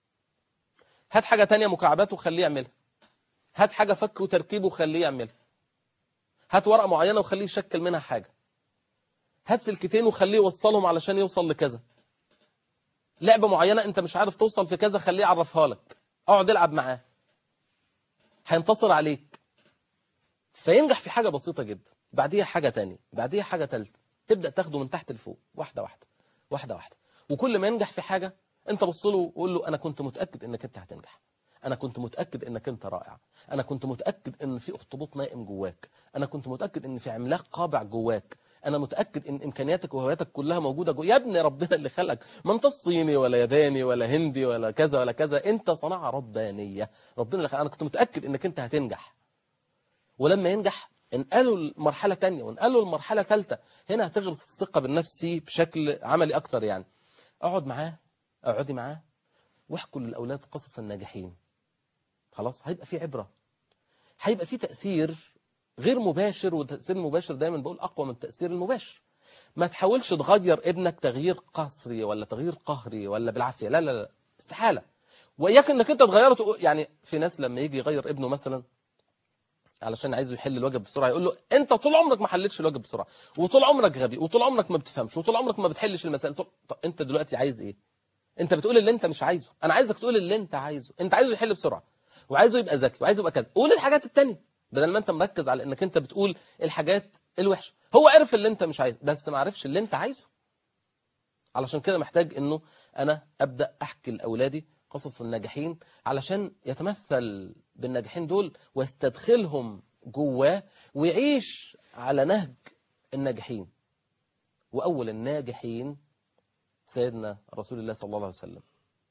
هات حاجه تانية مكعبات وخليه يعملها. هات حاجه فك وتركيب وخليه يعملها. هات ورقه معينه وخليه يشكل منها حاجه. هات سلكتين وخليه يوصلهم علشان يوصل لكذا. لعبه معينه انت مش عارف توصل في كذا، خليه يعرفها لك. اقعد العب معاه، هينتصر عليك. فينجح في حاجه بسيطه جدا، بعديها حاجه تانية، بعديها حاجه ثالثه، تبدا تاخده من تحت لفوق واحده واحده واحده واحده. وكل ما ينجح في حاجه انت بص له وقول له انا كنت متاكد انك انت هتنجح، انا كنت متاكد انك انت رائع، انا كنت متاكد ان في اخطبوط نائم جواك، انا كنت متاكد ان في عملاق قابع جواك، انا متاكد ان امكانياتك وهواياتك كلها موجوده جوا. يا ابني ربنا اللي خلقك، ما انت صيني ولا ياباني ولا هندي ولا كذا ولا كذا، انت صناعه ربانيه، ربنا اللي خلقك. انا كنت متاكد انك انت هتنجح. ولما ينجح انقلوا المرحله ثانيه وانقلوا المرحله ثالثه، هنا هتغرس الثقه بالنفس بشكل عملي اكتر. يعني اقعد معاه، اقعدي معاه واحكوا للاولاد قصص الناجحين. خلاص هيبقى في عبره، هيبقى في تاثير غير مباشر، والتاثير المباشر دايما بقول اقوى من التاثير المباشر. ما تحاولش تغير ابنك تغيير قسري ولا تغيير قهري ولا بالعافيه، لا لا لا، استحاله. واياك انك انت تغيره. يعني في ناس لما يجي يغير ابنه مثلا علشان عايزه يحل الواجب بسرعه، يقول له انت طول عمرك ما حلتش الواجب بسرعه، وطول عمرك غبي، وطول عمرك ما بتفهمش، وطول عمرك ما بتحلش المسائل. طب انت دلوقتي عايز ايه؟ انت بتقول اللي انت مش عايزه. انا عايزك تقول اللي انت عايزه. انت عايزه يحل بسرعه، وعايزه يبقى ذكي، وعايزه يبقى كذا. قول الحاجات التانية بدل ما انت مركز على انك انت بتقول الحاجات الوحشه. هو عرف اللي انت مش عايزه بس ما عرفش اللي انت عايزه. علشان كده محتاج انه انا ابدا احكي لاولادي قصص الناجحين علشان يتمثل بالناجحين دول ويستدخلهم جواه ويعيش على نهج الناجحين. واول الناجحين سيدنا رسول الله صلى الله عليه وسلم.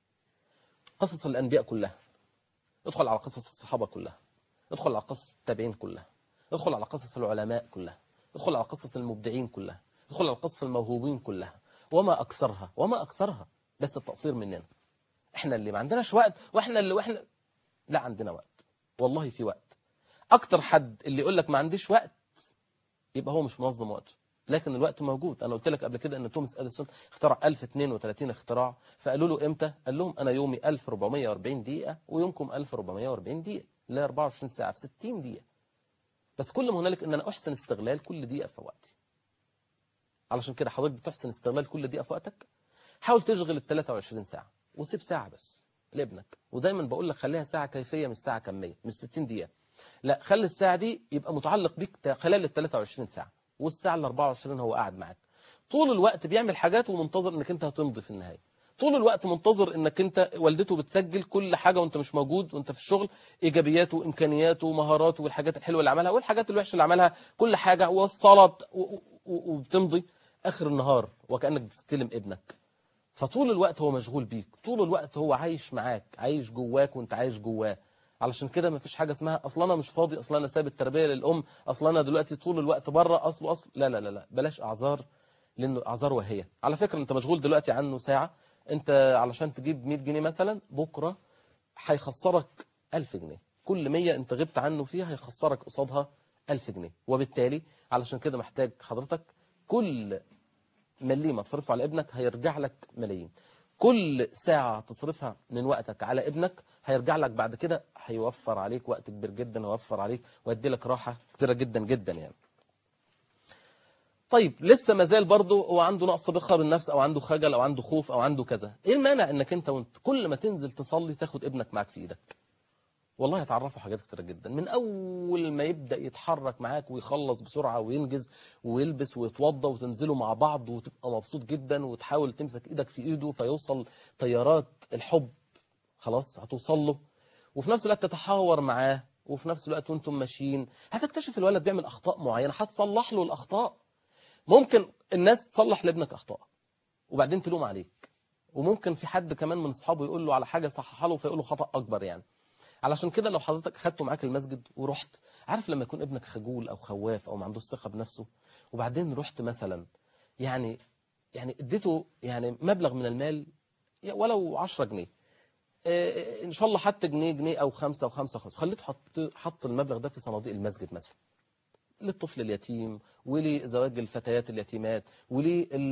قصص الانبياء كلها، ادخل على قصص الصحابه كلها، ادخل على قصص التابعين كلها، ادخل على قصص العلماء كلها، ادخل على قصص المبدعين كلها، ادخل على قصص الموهوبين كلها. وما اكثرها وما اكثرها، بس التقصير مننا. احنا اللي ما عندناش وقت، واحنا اللي واحنا لا عندنا وقت. والله في وقت. اكتر حد اللي يقول لك ما عنديش وقت يبقى هو مش منظم وقته. لكن الوقت موجود. انا قلت لك قبل كده ان توماس اديسون اخترع ألف واثنين وثلاثين اختراع. فقالوا له امتى؟ قال لهم انا يومي ألف وأربعمائة وأربعين دقيقه ويومكم ألف وأربعمائة وأربعين دقيقه، لا أربعة وعشرين ساعه في ستين دقيقه. بس كل ما هنالك ان انا احسن استغلال كل دقيقه في وقتي. علشان كده حضرتك بتحسن استغلال كل دقيقه في وقتك. حاول تشغل ال ثلاثة وعشرين ساعه وسيب ساعه بس لابنك. ودايما بقول لك خليها ساعه كيفيه مش ساعه كميه، مش ستين دقيقه. لا، خلي الساعه دي يبقى متعلق بيك خلال ال ثلاثة وعشرين ساعه، والساعه ال أربعة وعشرين هو قاعد معاك. طول الوقت بيعمل حاجات ومنتظر انك انت هتمضي في النهايه. طول الوقت منتظر انك انت والدته بتسجل كل حاجه وانت مش موجود وانت في الشغل، ايجابياته وامكانياته ومهاراته والحاجات الحلوه اللي عملها والحاجات الوحشه اللي عملها، كل حاجه وصلت وبتمضي اخر النهار وكانك بتستلم ابنك. فطول الوقت هو مشغول بيك، طول الوقت هو عايش معاك، عايش جواك وانت عايش جواه. علشان كده مفيش حاجه اسمها اصل انا مش فاضي، اصل انا سايب التربيه للام، اصل انا دلوقتي طول الوقت بره، اصل اصل لا لا لا لا، بلاش اعذار، لانه اعذار وهيه. على فكره انت مشغول دلوقتي عنه ساعه، انت علشان تجيب مية جنيه مثلا بكره هيخسرك ألف جنيه. كل مية انت غبت عنه فيها هيخسرك قصادها ألف جنيه. وبالتالي علشان كده محتاج حضرتك كل مليمه تصرفها على ابنك هيرجع لك ملايين. كل ساعه تصرفها من وقتك على ابنك هيرجع لك بعد كده، هيوفر عليك وقت كبير جدا، هيوفر عليك ويدي لك راحه كتيره جدا جدا يعني. طيب لسه ما زال برضه هو عنده نقص ثقه بالنفس او عنده خجل او عنده خوف او عنده كذا. ايه المانع انك انت وانت كل ما تنزل تصلي تاخد ابنك معاك في ايدك؟ والله هتعرفه حاجات كتيره جدا. من اول ما يبدا يتحرك معاك ويخلص بسرعه وينجز ويلبس ويتوضى وتنزلوا مع بعض وتبقى مبسوط جدا وتحاول تمسك ايدك في ايده فيوصل تيارات الحب، خلاص هتوصل له. وفي نفس الوقت تتحاور معاه، وفي نفس الوقت وانتم ماشيين هتكتشف الولد بيعمل اخطاء معينه هتصلح له الاخطاء. ممكن الناس تصلح لابنك اخطاء وبعدين تلوم عليك، وممكن في حد كمان من اصحابه يقول له على حاجه صححها له فيقول له خطا اكبر يعني. علشان كده لو حضرتك اخدته معاك المسجد ورحت، عارف لما يكون ابنك خجول او خواف او ما عندوش ثقه بنفسه، وبعدين رحت مثلا يعني يعني اديته يعني مبلغ من المال ولو عشرة جنيه، ان شاء الله حتى جنيه جنيه او خمسة او خمسة خمسة، خليته حط حط المبلغ ده في صناديق المسجد مثلا. للطفل اليتيم ولزواج الفتيات اليتيمات ول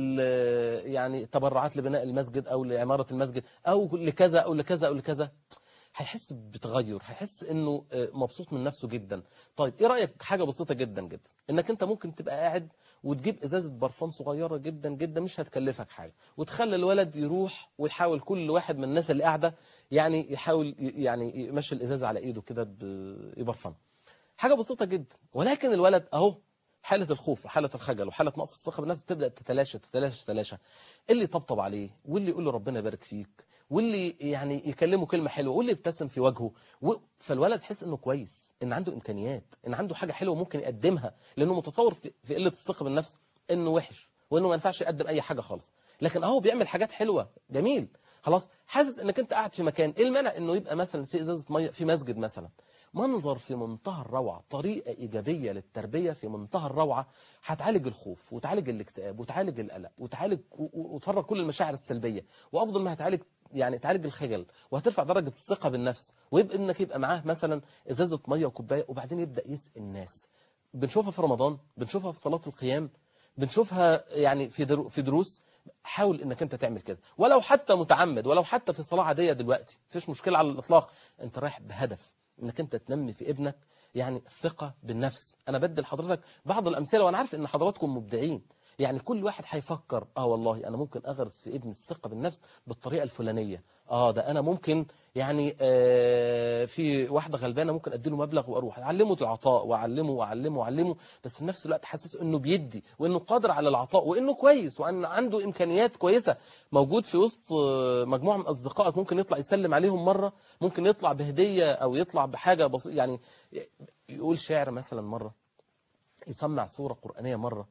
يعني تبرعات لبناء المسجد أو لعمارة المسجد أو لكذا أو لكذا أو لكذا، هيحس بتغير، هيحس انه مبسوط من نفسه جدا. طيب ايه رأيك حاجة بسيطة جدا جدا، انك انت ممكن تبقى قاعد وتجيب ازازة برفان صغيرة جدا جدا مش هتكلفك حاجة، وتخلي الولد يروح ويحاول كل واحد من الناس اللي قاعدة يعني يحاول يعني يمشي الازازة على ايده كده ببرفان. حاجة بسيطة جدا، ولكن الولد اهو حالة الخوف وحالة الخجل وحالة نقص الثقة بالنفس تبدأ تتلاشى تتلاشى تتلاشى. اللي يطبطب عليه واللي يقول له ربنا يبارك فيك واللي يعني يكلمه كلمة حلوة واللي يبتسم في وجهه و... فالولد يحس انه كويس، ان عنده امكانيات، ان عنده حاجة حلوة ممكن يقدمها، لانه متصور في, في قلة الثقة بالنفس انه وحش وانه ما ينفعش يقدم اي حاجة خالص. لكن اهو بيعمل حاجات حلوة جميل، خلاص حاسس انك انت قاعد في مكان. ايه المانع انه يبقى مثلا في ازازة مية في مسجد مثلا، منظر في منتهى الروعة، طريقة إيجابية للتربية في منتهى الروعة، هتعالج الخوف وتعالج الاكتئاب وتعالج القلق وتعالج وتفرغ كل المشاعر السلبية، وأفضل ما هتعالج يعني تعالج الخجل، وهترفع درجة الثقة بالنفس. ويبقى إنك يبقى معاه مثلا إزازة مية وكوباية، وبعدين يبدأ يسقي الناس. بنشوفها في رمضان، بنشوفها في صلاة القيام، بنشوفها يعني في درو في دروس. حاول انك انت تعمل كده، ولو حتى متعمد، ولو حتى في صلاة عادية دلوقتي، مفيش مشكلة على الإطلاق. انت رايح بهدف انك انت تنمي في ابنك يعني الثقة بالنفس. انا بدي لحضرتك بعض الامثلة، وانا عارف ان حضراتكم مبدعين، يعني كل واحد هيفكر اه والله انا ممكن اغرس في ابني الثقة بالنفس بالطريقة الفلانية. اه ده انا ممكن يعني آه في واحدة غلبانة ممكن اديله مبلغ واروح اعلمه العطاء واعلمه واعلمه واعلمه، بس في نفس الوقت حاسس انه بيدي وانه قادر على العطاء وانه كويس وان عنده امكانيات كويسة. موجود في وسط مجموعة من اصدقائك، ممكن يطلع يسلم عليهم مرة، ممكن يطلع بهدية او يطلع بحاجة بسيطة، يعني يقول شعر مثلا مرة، يسمع سورة قرآنية مرة،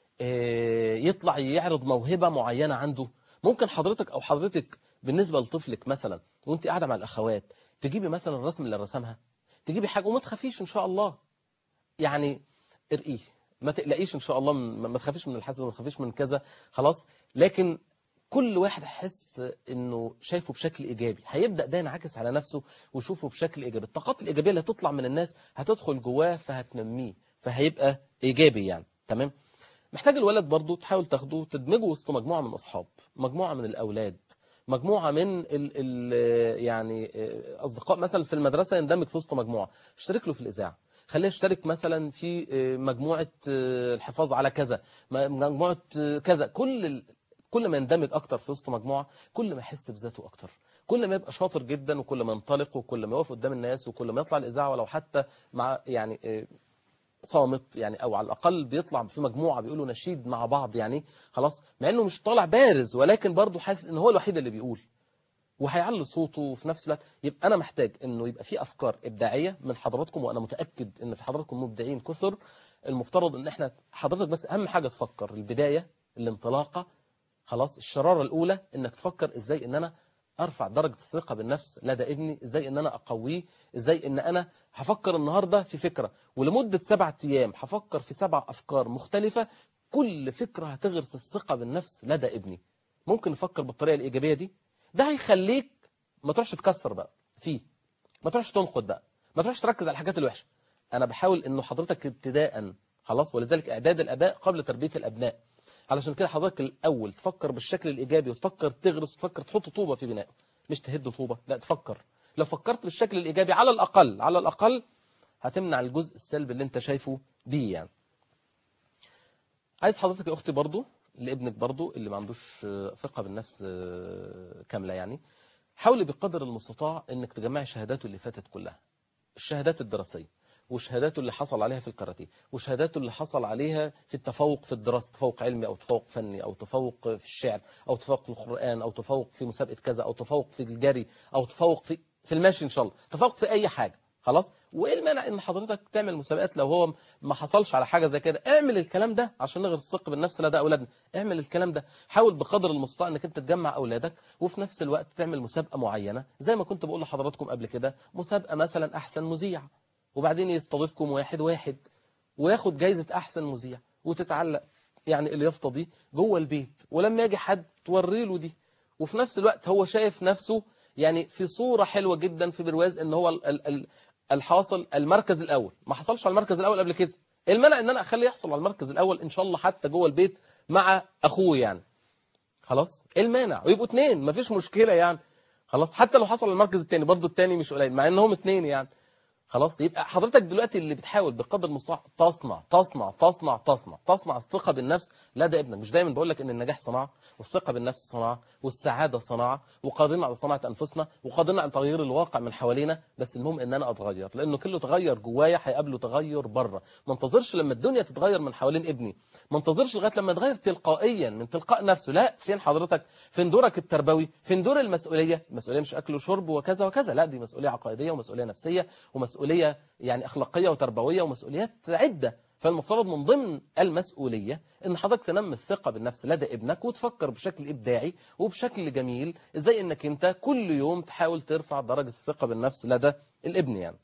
يطلع يعرض موهبة معينة عنده. ممكن حضرتك أو حضرتك بالنسبة لطفلك مثلا وانت قاعدة مع الأخوات تجيبي مثلا الرسم اللي رسمها، تجيبي حاجة وما تخافيش إن شاء الله، يعني ارقيه، ما تقلقيش إن شاء الله، ما تخافيش من الحسد، ما تخافيش من كذا، خلاص. لكن كل واحد هيحس إنه شايفه بشكل إيجابي، هيبدأ ده ينعكس على نفسه ويشوفه بشكل إيجابي. الطاقات الإيجابية اللي هتطلع من الناس هتدخل جواه فهتنميه، فهيبقى إيجابي يعني. تمام. محتاج الولد برضو تحاول تاخده تدمجه وسط مجموعة من أصحاب، مجموعة من الأولاد، مجموعة من ال ال يعني أصدقاء مثلا في المدرسة، يندمج في وسط مجموعة. اشترك له في الإذاعة، خليه يشترك مثلا في مجموعة الحفاظ على كذا، مجموعة كذا. كل كل ما يندمج أكتر في وسط مجموعة كل ما يحس بذاته أكتر، كل ما يبقى شاطر جدا، وكل ما ينطلق، وكل ما يقف قدام الناس، وكل ما يطلع الإذاعة ولو حتى مع يعني صامت يعني، او على الاقل بيطلع في مجموعه بيقولوا نشيد مع بعض يعني، خلاص. مع انه مش طالع بارز، ولكن برضه حاسس ان هو الوحيد اللي بيقول وهيعلي صوته. وفي نفس الوقت يبقى انا محتاج انه يبقى في افكار ابداعيه من حضراتكم، وانا متاكد ان في حضراتكم مبدعين كثر. المفترض ان احنا حضرتك بس اهم حاجه تفكر البدايه، الانطلاقه، خلاص. الشراره الاولى انك تفكر ازاي ان انا ارفع درجة الثقة بالنفس لدى ابني، ازاي ان انا اقويه، ازاي ان انا هفكر النهاردة في فكرة ولمدة سبعة ايام هفكر في سبع افكار مختلفة، كل فكرة هتغرس الثقة بالنفس لدى ابني. ممكن نفكر بالطريقة الايجابية دي، ده هيخليك ما تروحش تكسر بقى فيه، ما تروحش تنقد بقى، ما تروحش تركز على الحاجات الوحشة. انا بحاول انه حضرتك ابتداء، خلاص، ولذلك اعداد الاباء قبل تربية الابناء. علشان كده حضرتك الأول تفكر بالشكل الإيجابي، وتفكر تغرس، وتفكر تحط طوبة في بنائه، مش تهد طوبة، لا تفكر. لو فكرت بالشكل الإيجابي على الأقل على الأقل هتمنع الجزء السلبي اللي انت شايفه بيه يعني. عايز حضرتك يا أختي برضو لابنك برضو اللي ما عندوش ثقة بالنفس كاملة يعني، حاولي بقدر المستطاع انك تجمعي شهاداته اللي فاتت كلها، الشهادات الدراسية وشهاداته اللي حصل عليها في الكاراتيه، وشهاداته اللي حصل عليها في التفوق في الدراسة، تفوق علمي أو تفوق فني أو تفوق في الشعر أو تفوق في القرآن أو تفوق في مسابقة كذا أو تفوق في الجري أو تفوق في في المشي إن شاء الله، تفوق في أي حاجة، خلاص. وإيه المانع إن حضرتك تعمل مسابقات لو هو ما حصلش على حاجة زي كده؟ اعمل الكلام ده عشان نغرس الثقة بالنفس لدى أولادنا، اعمل الكلام ده. حاول بقدر المستطاع إنك أنت تجمع أولادك، وفي نفس الوقت تعمل مسابقة معينة زي ما كنت بقول لحضراتكم قبل كده، مسابقة مثلا أحسن مذيع، وبعدين يستضيفكم واحد واحد وياخد جايزة أحسن مذيع، وتتعلق يعني اليافطة دي جوه البيت، ولما يجي حد توري له دي، وفي نفس الوقت هو شايف نفسه يعني في صورة حلوة جدا في برواز ان هو الحاصل المركز الأول، ما حصلش على المركز الأول قبل كده، المنع ان انا اخليه يحصل على المركز الاول ان شاء الله حتى جوه البيت مع اخوه يعني، خلاص المانع، ويبقوا اتنين مفيش مشكله يعني، خلاص حتى لو حصل المركز الثاني برضه الثاني مش قليل مع انهم اتنين يعني، خلاص. يبقى حضرتك دلوقتي اللي بتحاول بقدر المستطاع تصنع تصنع تصنع تصنع تصنع الثقه بالنفس لدى ابنك. مش دايما بقول لك ان النجاح صناعه والثقه بالنفس صناعه والسعاده صناعه، وقادرين على صناعه انفسنا وقادرين على تغيير الواقع من حوالينا، بس المهم ان انا اتغير، لانه كله تغير جوايا هيقابله تغير بره. ما انتظرش لما الدنيا تتغير من حوالين ابني، ما انتظرش لغايه لما يتغير تلقائيا من تلقاء نفسه، لا. فين حضرتك؟ فين دورك التربوي؟ فين دور المسؤوليه؟ المسؤوليه مش اكل وشرب وكذا وكذا، لا، دي مسؤوليه عقائديه ومسؤوليه نفسيه ومسؤوليه يعني أخلاقية وتربوية ومسؤوليات عدة. فالمفترض من ضمن المسؤولية إن حضرتك تنمي الثقة بالنفس لدى ابنك، وتفكر بشكل إبداعي وبشكل جميل إزاي إنك أنت كل يوم تحاول ترفع درجة الثقة بالنفس لدى الابن. يعني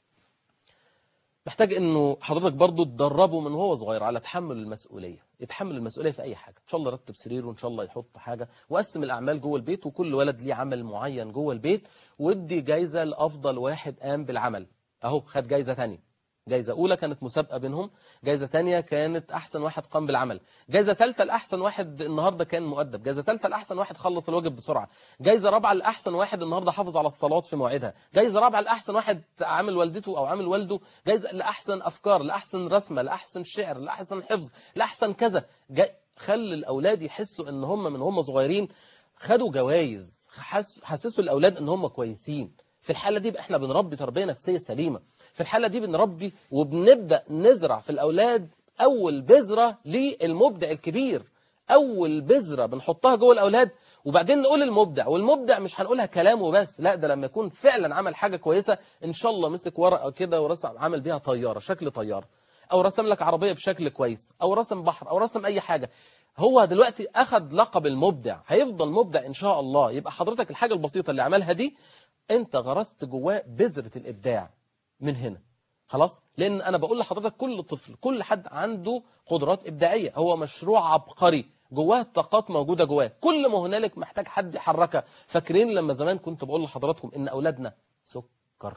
محتاج إنه حضرتك برضو تدربه من هو صغير على تحمل المسؤولية، يتحمل المسؤولية في أي حاجة. إن شاء الله رتب سريره، وإن شاء الله يحط حاجة، وقسم الأعمال جوه البيت، وكل ولد ليه عمل معين جوه البيت، وادي جايزة لأفضل واحد قام بالعمل. اهو خد جايزة تانية، جايزة أولى كانت مسابقة بينهم، جايزة تانية كانت أحسن واحد قام بالعمل، جايزة ثالثة لأحسن واحد النهاردة كان مؤدب، جايزة ثالثة لأحسن واحد خلص الواجب بسرعة، جايزة رابعة لأحسن واحد النهاردة حافظ على الصلوات في مواعيدها، جايزة رابعة لأحسن واحد عامل والدته أو عامل والده، جايزة لأحسن أفكار، لأحسن رسمة، لأحسن شعر، لأحسن حفظ، لأحسن كذا. جاي خلي الأولاد يحسوا إن هم من هم صغيرين خدوا جوائز، حسسوا الأولاد إن هم كويسين. في الحالة دي احنا بنربي تربية نفسية سليمة، في الحالة دي بنربي وبنبدأ نزرع في الأولاد أول بذرة للمبدع الكبير، أول بذرة بنحطها جوه الأولاد، وبعدين نقول المبدع. والمبدع مش هنقولها كلام وبس، لا، ده لما يكون فعلا عمل حاجة كويسة إن شاء الله، مسك ورقة كده ورسم عمل بيها طيارة شكل طيارة، أو رسم لك عربية بشكل كويس، أو رسم بحر، أو رسم أي حاجة، هو دلوقتي أخذ لقب المبدع، هيفضل مبدع إن شاء الله. يبقى حضرتك الحاجة البسيطة اللي عملها دي انت غرست جواه بذرة الإبداع من هنا، خلاص. لأن أنا بقول لحضرتك كل طفل، كل حد عنده قدرات إبداعية، هو مشروع عبقري جواه طاقات موجودة جواه، كل ما هنالك محتاج حد يحركها. فاكرين لما زمان كنت بقول لحضراتكم إن أولادنا سكر،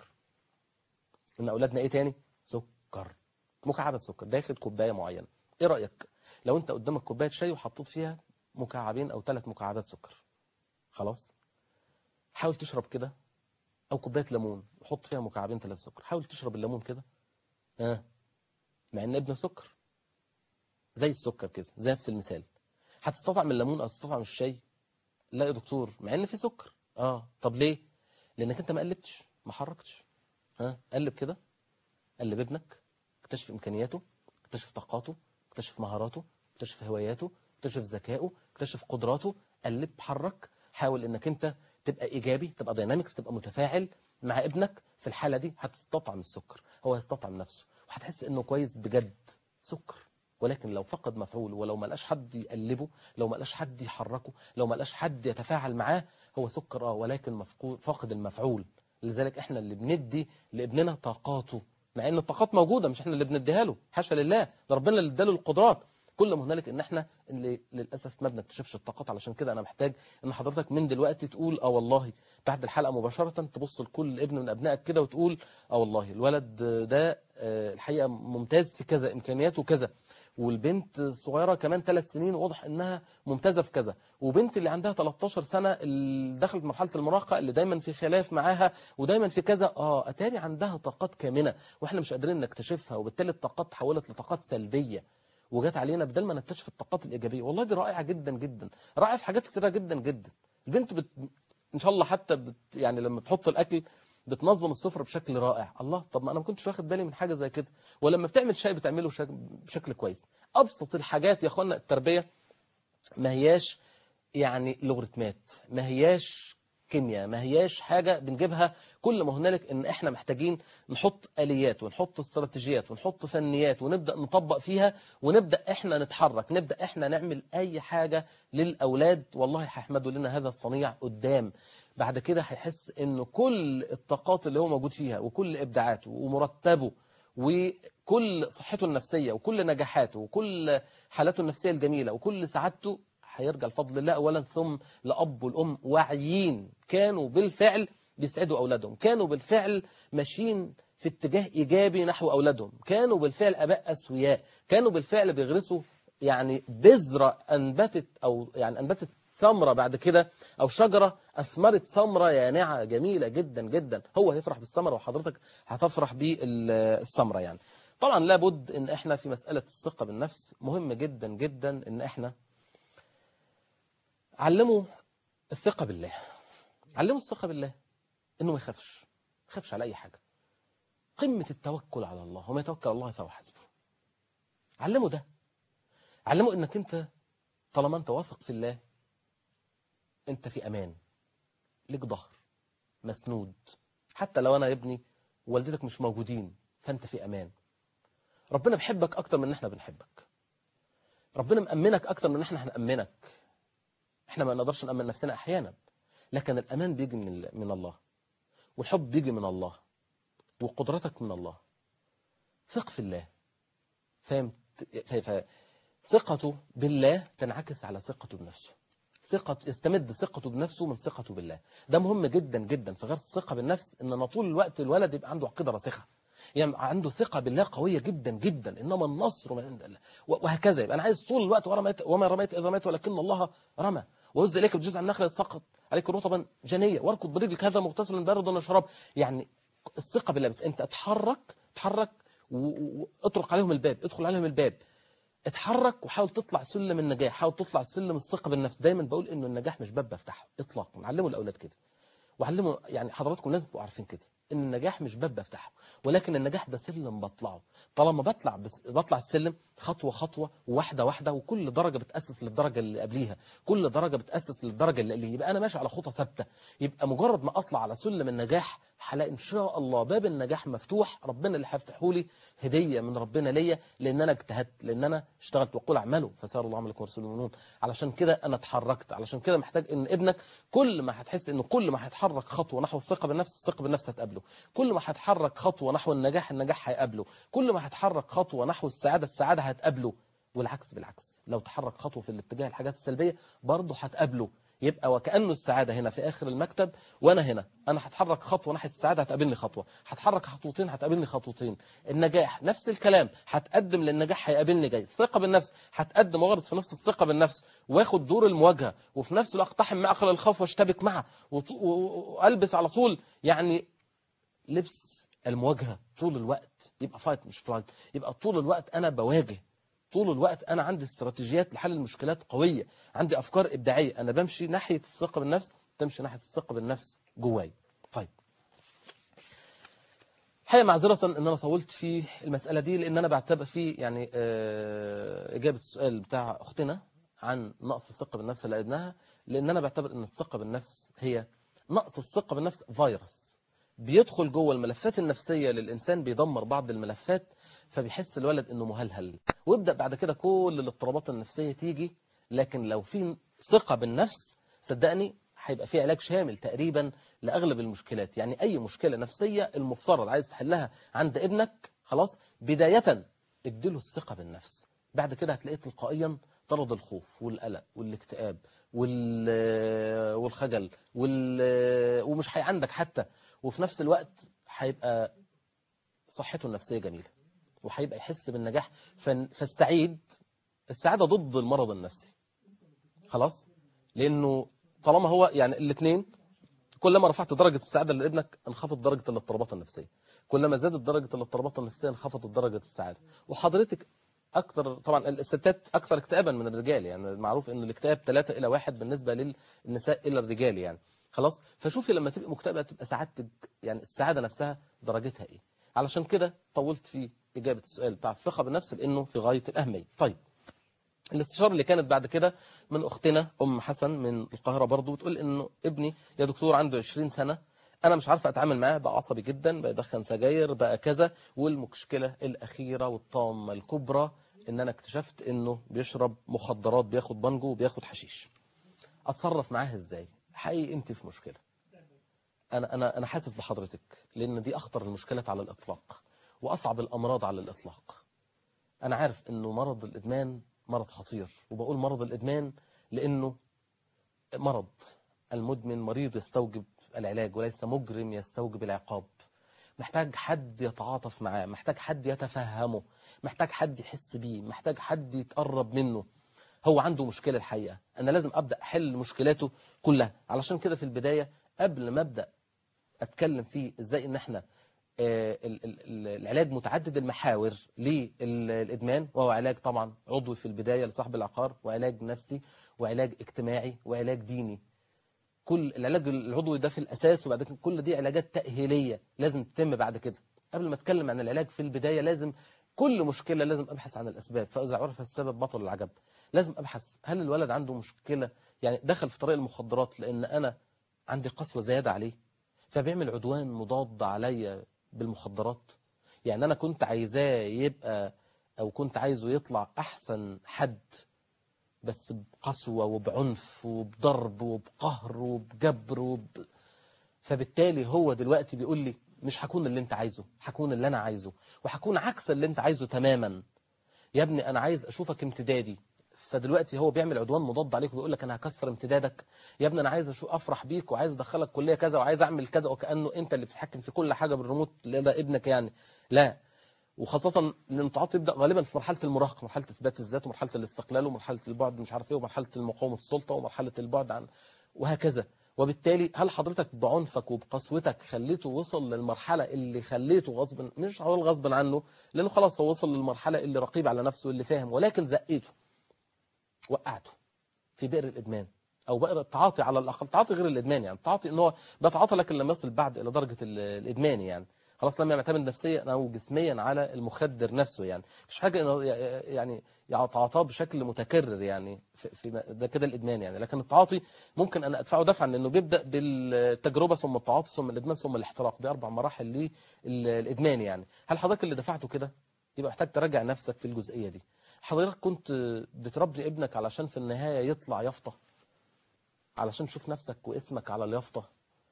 إن أولادنا إيه تاني؟ سكر، مكعبات سكر داخل كوباية معينة. إيه رأيك لو أنت قدامك كوباية شاي وحطيت فيها مكعبين أو ثلاث مكعبات سكر؟ خلاص، حاول تشرب كده، أو كوباية ليمون وحط فيها مكعبين ثلاثة سكر، حاول تشرب الليمون كده، آه. مع إن ابنه سكر زي السكر كده، زي نفس المثال. هتستطعم الليمون أو تستطعم الشاي؟ لا يا دكتور، مع إن في سكر. آه طب ليه؟ لأنك أنت ما قلبتش، ما حركتش. آه قلب كده، قلب ابنك، اكتشف إمكانياته، اكتشف طاقاته، اكتشف مهاراته، اكتشف هواياته، اكتشف ذكائه، اكتشف قدراته، قلب، حرك، حاول إنك أنت تبقى إيجابي، تبقى داينامكس، تبقى متفاعل مع ابنك. في الحالة دي هتستطعم السكر، هو هيستطعم نفسه، وهتحس إنه كويس بجد سكر. ولكن لو فقد مفعول، ولو ما لقاش حد يقلبه، لو ما لقاش حد يحركه، لو ما لقاش حد يتفاعل معاه، هو سكر اه ولكن فاقد المفعول. لذلك احنا اللي بندي لابننا طاقاته، مع ان الطاقات موجودة، مش احنا اللي بنديها له، حاشا لله، ده ربنا اللي اداله القدرات. كل ما هنالك ان احنا اللي للاسف ما بنكتشفش الطاقات. علشان كده انا محتاج ان حضرتك من دلوقتي تقول اه والله، بعد الحلقه مباشره تبص لكل ابن من ابنائك كده وتقول اه والله الولد ده الحقيقه ممتاز في كذا، امكانياته كذا، والبنت الصغيره كمان ثلاث سنين واضح انها ممتازه في كذا، وبنت اللي عندها ثلاثة عشر سنه اللي دخلت مرحله المراهقه اللي دايما في خلاف معاها ودايما في كذا، اه اتاري عندها طاقات كامنه واحنا مش قادرين نكتشفها، وبالتالي الطاقات تحولت لطاقات سلبيه وجات علينا بدل ما نكتشف الطاقات الإيجابية. والله دي رائعة جدا جدا، رائعة في حاجات كتيرة جدا جدا. البنت بت... إن شاء الله حتى بت... يعني لما بتحط الأكل بتنظم السفرة بشكل رائع. الله، طب ما أنا ما كنتش واخد بالي من حاجة زي كده. ولما بتعمل شاي بتعمله شك... بشكل كويس. أبسط الحاجات يا أخوانا، التربية ما هياش يعني لوغاريتمات، ما هياش كيمياء، ما هياش حاجة بنجيبها. كل ما هنالك ان احنا محتاجين نحط آليات ونحط استراتيجيات ونحط فنيات ونبدأ نطبق فيها، ونبدأ احنا نتحرك، نبدأ احنا نعمل اي حاجة للأولاد. والله هيحمدوا لنا هذا الصنيع قدام. بعد كده هيحس انه كل الطاقات اللي هو موجود فيها وكل ابداعاته ومرتبه وكل صحته النفسية وكل نجاحاته وكل حالاته النفسية الجميلة وكل سعادته هيرجع الفضل لله أولا، ثم لأب والأم واعيين كانوا بالفعل بيسعدوا أولادهم، كانوا بالفعل ماشيين في اتجاه إيجابي نحو أولادهم، كانوا بالفعل أباء أسوياء، كانوا بالفعل بيغرسوا يعني بذرة أنبتت أو يعني أنبتت ثمرة بعد كده، أو شجرة أثمرت ثمرة يانعة جميلة جدا جدا. هو هيفرح بالثمرة وحضرتك هتفرح بالثمرة. يعني طبعا لابد إن إحنا في مسألة الثقة بالنفس مهم جدا جدا إن إحنا علموا الثقة بالله، علموا الثقة بالله إنه ما يخافش، ما يخافش على أي حاجة، قمة التوكل على الله، وما يتوكل على الله فهو حسبه. علموا ده، علموا إنك أنت طالما أنت واثق في الله أنت في أمان، لك ظهر مسنود، حتى لو أنا يا ابني والدتك مش موجودين فأنت في أمان. ربنا بيحبك أكتر من إن إحنا بنحبك، ربنا مأمنك أكتر من إن إحنا هنأمنك. إحنا ما نقدرش نأمن نفسنا أحيانا، لكن الأمان بيجي من من الله، والحب بيجي من الله، وقدرتك من الله. ثق في الله، فاهم؟ ثقته بالله تنعكس على ثقته بنفسه، ثقة يستمد ثقته بنفسه من ثقته بالله. ده مهم جدا جدا في غرس الثقة بالنفس، إننا طول الوقت الولد يبقى عنده عقيدة راسخة، يعني عنده ثقة بالله قوية جدا جدا، إنما النصر من عند الله، وهكذا. يبقى أنا عايز طول الوقت ورميت وما رميت إذ رميت ولكن الله رمى، وهز إليك بجزع النخلة سقط عليك رطبا جنية واركض برجلك هذا مغتسل بارد وشراب. يعني الثقة بالله، بس أنت اتحرك اتحرك واطرق عليهم الباب، ادخل عليهم الباب، اتحرك وحاول تطلع سلم النجاح، حاول تطلع سلم الثقة بالنفس. دايما بقول إنه النجاح مش باب بفتحه إطلاقا، نعلمه الأولاد كده، وعلموا يعني حضراتكم لازم تبقوا عارفين كده ان النجاح مش باب بفتحه، ولكن النجاح ده سلم بطلعه. طالما بطلع بس بطلع السلم خطوه خطوه وواحده واحده، وكل درجه بتاسس للدرجه اللي قبليها، كل درجه بتاسس للدرجه اللي قبليها، يبقى انا ماشي على خطى ثابته. يبقى مجرد ما اطلع على سلم النجاح هلاقي ان شاء الله باب النجاح مفتوح، ربنا اللي هيفتحه لي، هديه من ربنا ليا، لان انا اجتهدت، لان انا اشتغلت. وقل اعملوا فسار الله عملكم ورسوله المؤمنون. علشان كده انا اتحركت، علشان كده محتاج ان ابنك كل ما هتحس انه كل ما هيتحرك خطوه نحو الثقه بالنفس، الثقه بالنفس هتقابله. كل ما هيتحرك خطوه نحو النجاح، النجاح هيقابله. كل ما هيتحرك خطوه نحو السعاده، السعاده هتقابله. والعكس بالعكس، لو تحرك خطوه في الاتجاه الحاجات السلبيه برضه هتقابله. يبقى وكأنه السعادة هنا في آخر المكتب، وأنا هنا أنا هتحرك خطوة ناحية السعادة هتقابلني خطوة، هتحرك خطوتين هتقابلني خطوتين. النجاح نفس الكلام، هتقدم للنجاح هيقابلني جاي. الثقة بالنفس هتقدم وغرس في نفس الثقة بالنفس، واخد دور المواجهة، وفي نفس الوقت اقتحم معقل الخوف واشتبك معه، وألبس على طول يعني لبس المواجهة طول الوقت. يبقى فايت مش فلايت، يبقى طول الوقت أنا بواجه، طول الوقت أنا عندي استراتيجيات لحل المشكلات قوية، عندي أفكار إبداعية، أنا بمشي ناحية الثقة بالنفس، تمشي ناحية الثقة بالنفس جواي. طيب حقيقة معذرة إن أنا طولت في المسألة دي، لأن أنا بعتبر في يعني إجابة السؤال بتاع أختنا عن نقص الثقة بالنفس اللي ابنها، لأن أنا بعتبر إن الثقة بالنفس هي نقص الثقة بالنفس فيروس بيدخل جوه الملفات النفسية للإنسان، بيدمر بعض الملفات، فبيحس الولد إنه مهلهل، ويبدأ بعد كده كل الاضطرابات النفسية تيجي. لكن لو في ثقة بالنفس صدقني هيبقى في علاج شامل تقريبا لأغلب المشكلات. يعني أي مشكلة نفسية المفترض عايز تحلها عند ابنك، خلاص بداية اديله الثقة بالنفس، بعد كده هتلاقيه تلقائيا طرد الخوف والقلق والاكتئاب والخجل ومش هي عندك حتى، وفي نفس الوقت هيبقى صحته النفسية جميلة، وهيبقى يحس بالنجاح. فالسعيد، السعادة ضد المرض النفسي، خلاص، لأنه طالما هو يعني الاثنين، كلما رفعت درجة السعادة لابنك انخفض درجة الاضطرابات النفسية، كلما زادت درجة الاضطرابات النفسية انخفضت درجة السعادة. وحضرتك أكثر طبعا الستات أكثر اكتئابا من الرجال، يعني معروف إن الاكتئاب ثلاثة إلى واحد بالنسبة للنساء إلى الرجال يعني، خلاص. فشوفي لما تبقى مكتئبة تبقى سعادتك يعني السعادة نفسها درجتها إيه. علشان كده طولت في إجابة السؤال بتاع الثقة بالنفس لأنه في غاية الأهمية. طيب الاستشارة اللي كانت بعد كده من أختنا أم حسن من القاهرة برضو، بتقول إنه ابني يا دكتور عنده عشرين سنة، أنا مش عارفة أتعامل معاه، بقى عصبي جدا، بقى يدخن سجاير، بقى كذا، والمشكلة الأخيرة والطامة الكبرى إن أنا اكتشفت إنه بيشرب مخدرات، بياخد بانجو وبياخد حشيش. أتصرف معاه إزاي؟ حقيقي أنت في مشكلة. أنا أنا أنا حاسس بحضرتك، لأن دي أخطر المشكلات على الإطلاق وأصعب الأمراض على الإطلاق. أنا عارف إنه مرض الإدمان مرض خطير، وبقول مرض الإدمان لأنه مرض، المدمن مريض يستوجب العلاج وليس مجرم يستوجب العقاب. محتاج حد يتعاطف معاه، محتاج حد يتفهمه، محتاج حد يحس بيه، محتاج حد يتقرب منه. هو عنده مشكلة الحقيقة، أنا لازم أبدأ أحل مشكلاته كلها. علشان كده في البداية قبل ما أبدأ أتكلم فيه إزاي إن إحنا آه العلاج متعدد المحاور للإدمان، وهو علاج طبعا عضوي في البداية لصاحب العقار، وعلاج نفسي، وعلاج اجتماعي، وعلاج ديني. كل العلاج العضوي ده في الأساس، وبعد كده كل دي علاجات تأهيلية لازم تتم بعد كده. قبل ما أتكلم عن العلاج في البداية لازم كل مشكلة لازم أبحث عن الأسباب، فإذا عرف السبب بطل العجب. لازم أبحث هل الولد عنده مشكلة، يعني دخل في طريق المخدرات لأن أنا عندي قسوة زيادة عليه فبيعمل عدوان مضاد عليا بالمخدرات. يعني أنا كنت عايزاه يبقى أو كنت عايزه يطلع أحسن حد، بس بقسوة وبعنف وبضرب وبقهر وبجبر وب... فبالتالي هو دلوقتي بيقول لي مش هكون اللي انت عايزه، هكون اللي انا عايزه، وهكون عكس اللي انت عايزه تماما. يا ابني انا عايز اشوفك امتدادي، فدلوقتي هو بيعمل عدوان مضاد عليك وبيقول لك انا هكسر امتدادك. يا ابني انا عايز اشوف افرح بيك وعايز ادخلك كليه كذا وعايز اعمل كذا، وكانه انت اللي بتتحكم في كل حاجه بالريموت ده ابنك يعني. لا، وخاصة ان التعاطي يبدأ غالبا في مرحلة المراهقة، مرحلة إثبات الذات ومرحلة الاستقلال ومرحلة البعد مش عارف ايه ومرحلة المقاومة السلطة ومرحلة البعد عن وهكذا. وبالتالي هل حضرتك بعنفك وبقسوتك خليته وصل للمرحلة اللي خليته غصب، مش هقول غصب عنه لأنه خلاص هو وصل للمرحلة اللي رقيب على نفسه اللي فاهم، ولكن زقيته وقعته في بئر الإدمان أو بئر التعاطي على الأقل. التعاطي غير الإدمان، يعني التعاطي إن هو بيتعاطى لكن لم يصل بعد إلى درجة الإدمان، يعني خلاص لما يعتمد نفسيا أو جسميا على المخدر نفسه، يعني مش حاجة إنه يعني يتعاطاه بشكل متكرر، يعني في ده كده الإدمان يعني. لكن التعاطي ممكن أنا أدفعه دفعا لأنه بيبدأ بالتجربة ثم التعاطي ثم الإدمان ثم الاحتراق، دي أربع مراحل للإدمان يعني. هل حضرتك اللي دفعته كده؟ يبقى محتاج تراجع نفسك في الجزئية دي. حضرتك كنت بتربي ابنك علشان في النهاية يطلع يافطة، علشان تشوف نفسك واسمك على اليافطة،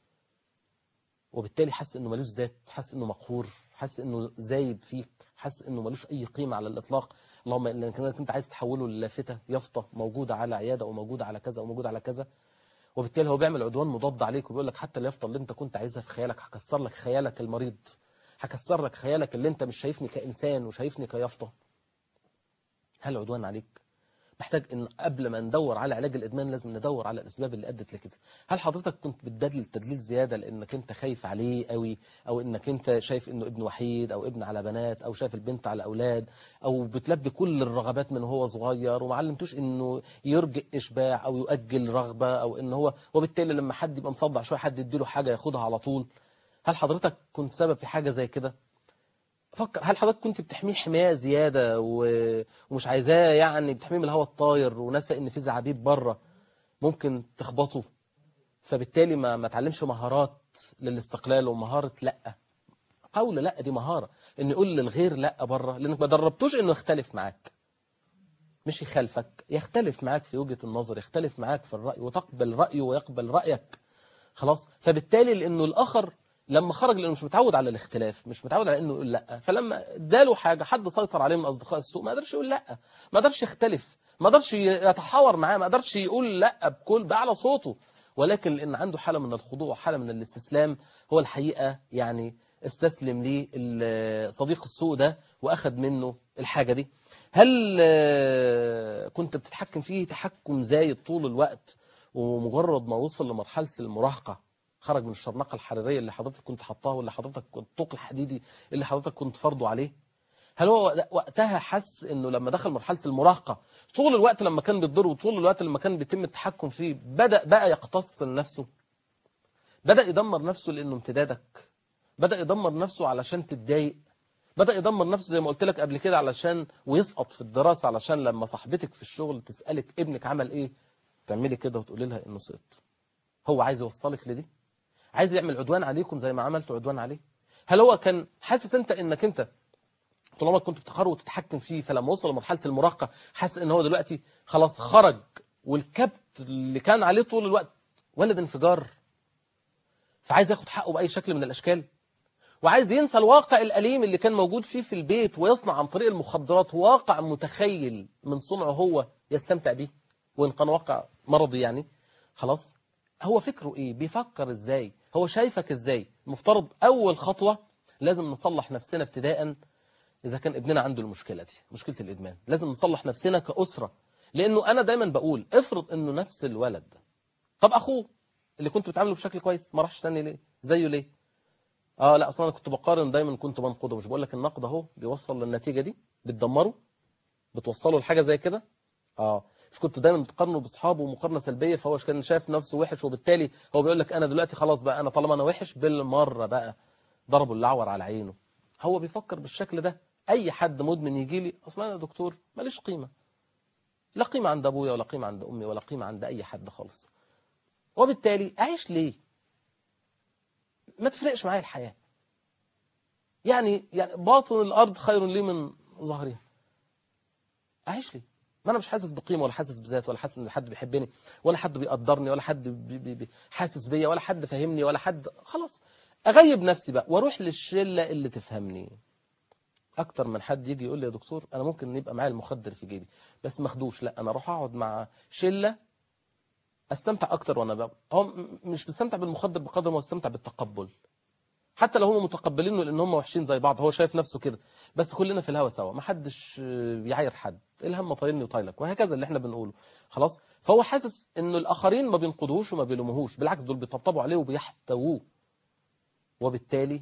وبالتالي حاسس انه ملوش ذات، حاسس انه مقهور، حاسس انه زايب فيك، حاسس انه ملوش اي قيمه على الاطلاق. اللهم الا انك انت عايز تحوله للافته يافطه موجوده على عياده وموجوده على كذا وموجوده على كذا، وبالتالي هو بيعمل عدوان مضاد عليك وبيقول لك حتى اليافطه اللي انت كنت عايزها في خيالك هكسر لك خيالك المريض، هكسر لك خيالك اللي انت مش شايفني كانسان وشايفني كيافطه. هل عدوان عليك؟ محتاج ان قبل ما ندور على علاج الادمان لازم ندور على الاسباب اللي ادت لكده. هل حضرتك كنت بتدلل تدليل زياده لانك انت خايف عليه قوي، او انك انت شايف انه ابن وحيد او ابن على بنات، او شايف البنت على اولاد، او بتلبي كل الرغبات من هو صغير وما علمتوش انه يرجئ اشباع او يؤجل رغبه، او ان هو وبالتالي لما حد يبقى مصدع شويه حد يديله حاجه ياخدها على طول؟ هل حضرتك كنت سبب في حاجه زي كده؟ فكر، هل حضرتك كنت بتحميه حماية زيادة ومش عايزاه، يعني بتحميه من الهواء الطاير وناسى ان في زعابيب بره ممكن تخبطه، فبالتالي ما ما تعلمش مهارات للاستقلال ومهارة لا قول لا، دي مهارة ان يقول للغير لا بره، لانك ما دربتوش انه يختلف معاك، مش يخالفك، يختلف معاك في وجهة النظر، يختلف معاك في الرأي وتقبل رأيه ويقبل رأيك. خلاص، فبالتالي لانه الاخر لما خرج لانه مش متعود على الاختلاف، مش متعود على انه يقول لا، فلما اداله حاجه حد سيطر عليه من اصدقاء السوء ما قدرش يقول لا، ما قدرش يختلف، ما قدرش يتحاور معاه، ما قدرش يقول لا بكل باعلى صوته، ولكن لان عنده حاله من الخضوع وحاله من الاستسلام هو الحقيقه يعني استسلم ليه صديق السوء ده واخد منه الحاجه دي. هل كنت بتتحكم فيه تحكم زايد طول الوقت، ومجرد ما وصل لمرحله المراهقه خرج من الشرنقة الحرارية اللي حضرتك كنت حطاه واللي حضرتك كنت الطوق الحديدي اللي حضرتك كنت فرضه عليه؟ هل هو وقتها حس انه لما دخل مرحلة المراهقة طول الوقت لما كان بيتضر وطول الوقت لما كان بيتم التحكم فيه بدأ بقى يقتص لنفسه، بدأ يدمر نفسه لانه امتدادك، بدأ يدمر نفسه علشان تتضايق، بدأ يدمر نفسه زي ما قلت لك قبل كده علشان ويسقط في الدراسة، علشان لما صاحبتك في الشغل تسألك ابنك عمل ايه تعملي كده وتقولي لها انه سقط. هو عايز يوصلك لدي؟ عايز يعمل عدوان عليكم زي ما عملت عدوان عليه؟ هل هو كان حاسس انت انك انت طول عمرك كنت بتخرج وتتحكم فيه، فلما وصل لمرحله المراهقه حاسس ان هو دلوقتي خلاص خرج والكبت اللي كان عليه طول الوقت ولد انفجار، فعايز ياخد حقه باي شكل من الاشكال، وعايز ينسى الواقع الاليم اللي كان موجود فيه في البيت ويصنع عن طريق المخدرات واقع متخيل من صنعه هو يستمتع بيه، وان كان واقع مرضي يعني. خلاص، هو فكره ايه؟ بيفكر ازاي؟ هو شايفك ازاي؟ المفترض اول خطوة لازم نصلح نفسنا ابتداء. إذا كان ابننا عنده المشكلة دي، مشكلة الإدمان، لازم نصلح نفسنا كأسرة. لأنه أنا دايما بقول افرض أنه نفس الولد ده، طب أخوه اللي كنت بتعامله بشكل كويس ما راحش تاني ليه؟ زيه ليه؟ آه لا أصلا أنا كنت بقارن دايما، كنت بنقده. مش بقول لك النقد أهو بيوصل للنتيجة دي، بتدمره، بتوصله لحاجة زي كده. آه مش كنت دايما بتقارنه باصحابه مقارنه سلبيه، فهو كان شايف نفسه وحش، وبالتالي هو بيقول لك انا دلوقتي خلاص بقى، انا طالما انا وحش بالمره بقى ضربوا اللعور على عينه. هو بيفكر بالشكل ده. اي حد مدمن يجي لي اصلا انا دكتور ماليش قيمه، لا قيمه عند ابويا ولا قيمه عند امي ولا قيمه عند اي حد خالص، وبالتالي اعيش ليه؟ ما تفرقش معايا الحياه. يعني يعني باطن الارض خير لي من ظهرها. اعيش ليه؟ ما انا مش حاسس بقيمه، ولا حاسس بذات، ولا حاسس ان حد بيحبني، ولا حد بيقدرني، ولا حد بي بي بي حاسس بيا، ولا حد فاهمني، ولا حد. خلاص اغيب نفسي بقى واروح للشله اللي تفهمني. اكتر من حد يجي يقول لي يا دكتور انا ممكن يبقى معايا المخدر في جيبي بس ما اخدوش، لا انا اروح اقعد مع شله استمتع اكتر وانا بقى. هو مش بستمتع بالمخدر بقدر ما استمتع بالتقبل، حتى لو هم متقبلينه لان هم وحشين زي بعض، هو شايف نفسه كده، بس كلنا في الهوا سوا، ما حدش يعاير حد، الهم طايلني وطايلك، وهكذا اللي احنا بنقوله. خلاص، فهو حاسس انه الاخرين ما بينقضوهوش وما بيلوموهوش، بالعكس دول بيطبطبوا عليه وبيحتووه، وبالتالي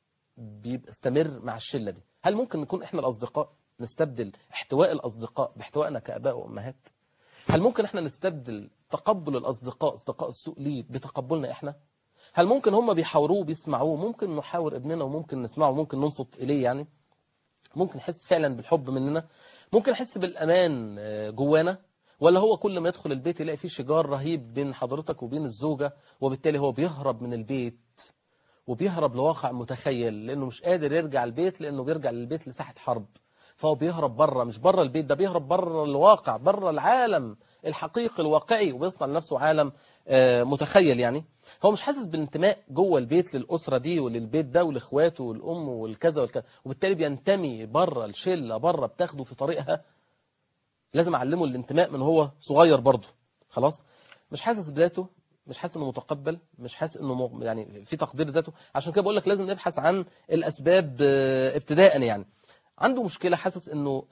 بيستمر مع الشله دي. هل ممكن نكون احنا الاصدقاء نستبدل احتواء الاصدقاء باحتوائنا كاباء وامهات؟ هل ممكن احنا نستبدل تقبل الاصدقاء اصدقاء السوء ليه بتقبلنا احنا؟ هل ممكن هم بيحاوروه وبيسمعوه ممكن نحاور ابننا وممكن نسمعه وممكن ننصت إليه؟ يعني ممكن نحس فعلا بالحب مننا، ممكن نحس بالأمان جوانا، ولا هو كل ما يدخل البيت يلاقي فيه شجار رهيب بين حضرتك وبين الزوجة، وبالتالي هو بيهرب من البيت وبيهرب لواقع متخيل لأنه مش قادر يرجع البيت، لأنه بيرجع للبيت لساحة حرب، فهو بيهرب بره، مش بره البيت ده، بيهرب بره الواقع، بره العالم الحقيقي الواقعي، وبيصنع لنفسه عالم متخيل. يعني هو مش حاسس بالانتماء جوه البيت للأسرة دي وللبيت ده ولإخواته والأم والكذا والكذا، وبالتالي بينتمي بره الشلة، بره بتاخده في طريقها. لازم أعلمه الانتماء من هو صغير برضه. خلاص، مش حاسس بذاته، مش حاسس انه متقبل، مش حاسس انه يعني في تقدير ذاته. عشان كده بقول لك لازم نبحث عن الأسباب ابتداء. يعني عنده مشكلة، حاسس انه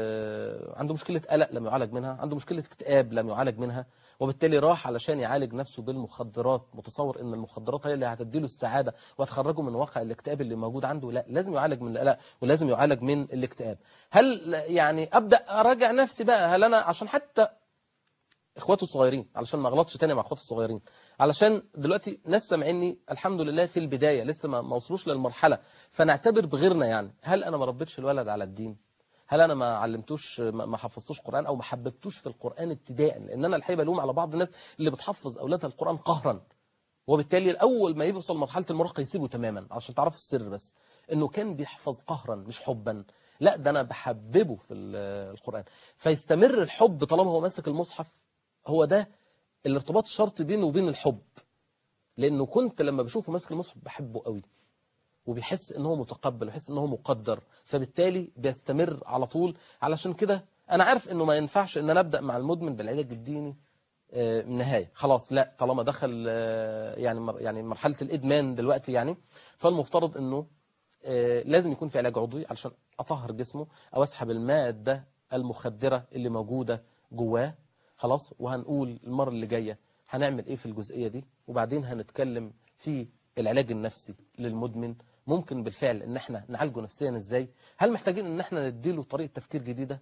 عنده مشكلة قلق لم يعالج منها، عنده مشكلة اكتئاب لم يعالج منها، وبالتالي راح علشان يعالج نفسه بالمخدرات، متصور ان المخدرات هي اللي هتديله السعادة وهتخرجه من واقع الاكتئاب اللي موجود عنده. لا، لازم يعالج من القلق ولازم يعالج من الاكتئاب. هل يعني ابدا اراجع نفسي بقى؟ هل انا عشان حتى اخواته الصغيرين، علشان ما اغلطش تاني مع اخواته الصغيرين، علشان دلوقتي ناس سامعيني الحمد لله في البدايه لسه ما وصلوش للمرحله، فنعتبر بغيرنا. يعني هل انا ما ربيتش الولد على الدين؟ هل انا ما علمتوش، ما حفظتوش قران او ما حببتوش في القران ابتداء؟ لان انا الحقيقه بلوم على بعض الناس اللي بتحفظ اولادها القران قهرا، وبالتالي الاول ما يوصل مرحله المراهقه يسيبه تماما. عشان تعرفوا السر بس، انه كان بيحفظ قهرا مش حبا، لا ده انا بحببه في القران، فيستمر الحب طالما هو ماسك المصحف. هو ده الارتباط الشرطي بينه وبين الحب، لانه كنت لما بشوفه ماسك المصحف بحبه قوي، وبيحس ان هو متقبل ويحس ان هو مقدر، فبالتالي بيستمر على طول. علشان كده انا عارف انه ما ينفعش ان انا ابدا مع المدمن بالعلاج الديني من نهايه، خلاص لا، طالما دخل يعني يعني مرحله الادمان دلوقتي، يعني فالمفترض انه لازم يكون في علاج عضوي علشان اطهر جسمه او اسحب الماده المخدره اللي موجوده جواه. خلاص، وهنقول المرة اللي جاية هنعمل ايه في الجزئية دي، وبعدين هنتكلم في العلاج النفسي للمدمن. ممكن بالفعل ان احنا نعالجه نفسيا ازاي؟ هل محتاجين ان احنا نديله طريقة تفكير جديدة،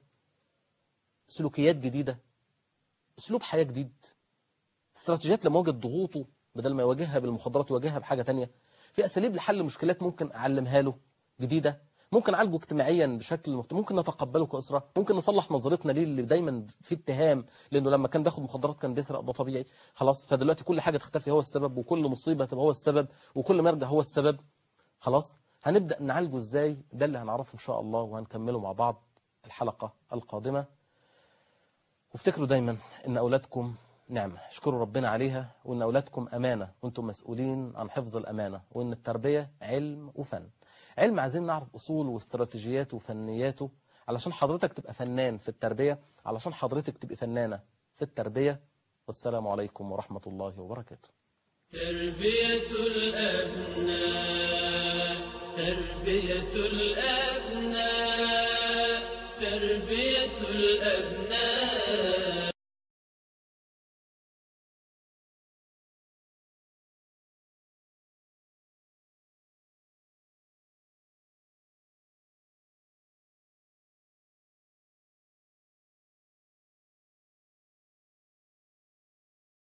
سلوكيات جديدة، اسلوب حياة جديد، استراتيجيات لمواجهة ضغوطه بدل ما يواجهها بالمخدرات يواجهها بحاجة تانية، في اساليب لحل مشكلات ممكن اعلمها له جديدة، ممكن نعالجه اجتماعيا بشكل مختلف، ممكن نتقبله كأسرة، ممكن نصلح نظرتنا ليه اللي دايما في اتهام، لانه لما كان بياخد مخدرات كان بيسرق، ده طبيعي. خلاص، فدلوقتي كل حاجة تختفي هو السبب، وكل مصيبة تبقى هو السبب، وكل مرجع هو السبب. خلاص، هنبدأ نعالجه ازاي؟ ده اللي هنعرفه ان شاء الله، وهنكمله مع بعض الحلقة القادمة. وافتكروا دايما ان اولادكم نعمة اشكروا ربنا عليها، وان اولادكم امانة وانتم مسؤولين عن حفظ الامانة، وان التربية علم وفن. علم عايزين نعرف أصوله واستراتيجياته وفنياته علشان حضرتك تبقى فنان في التربية، علشان حضرتك تبقى فنانة في التربية. والسلام عليكم ورحمة الله وبركاته. تربية الأبناء تربية الأبناء تربية الأبناء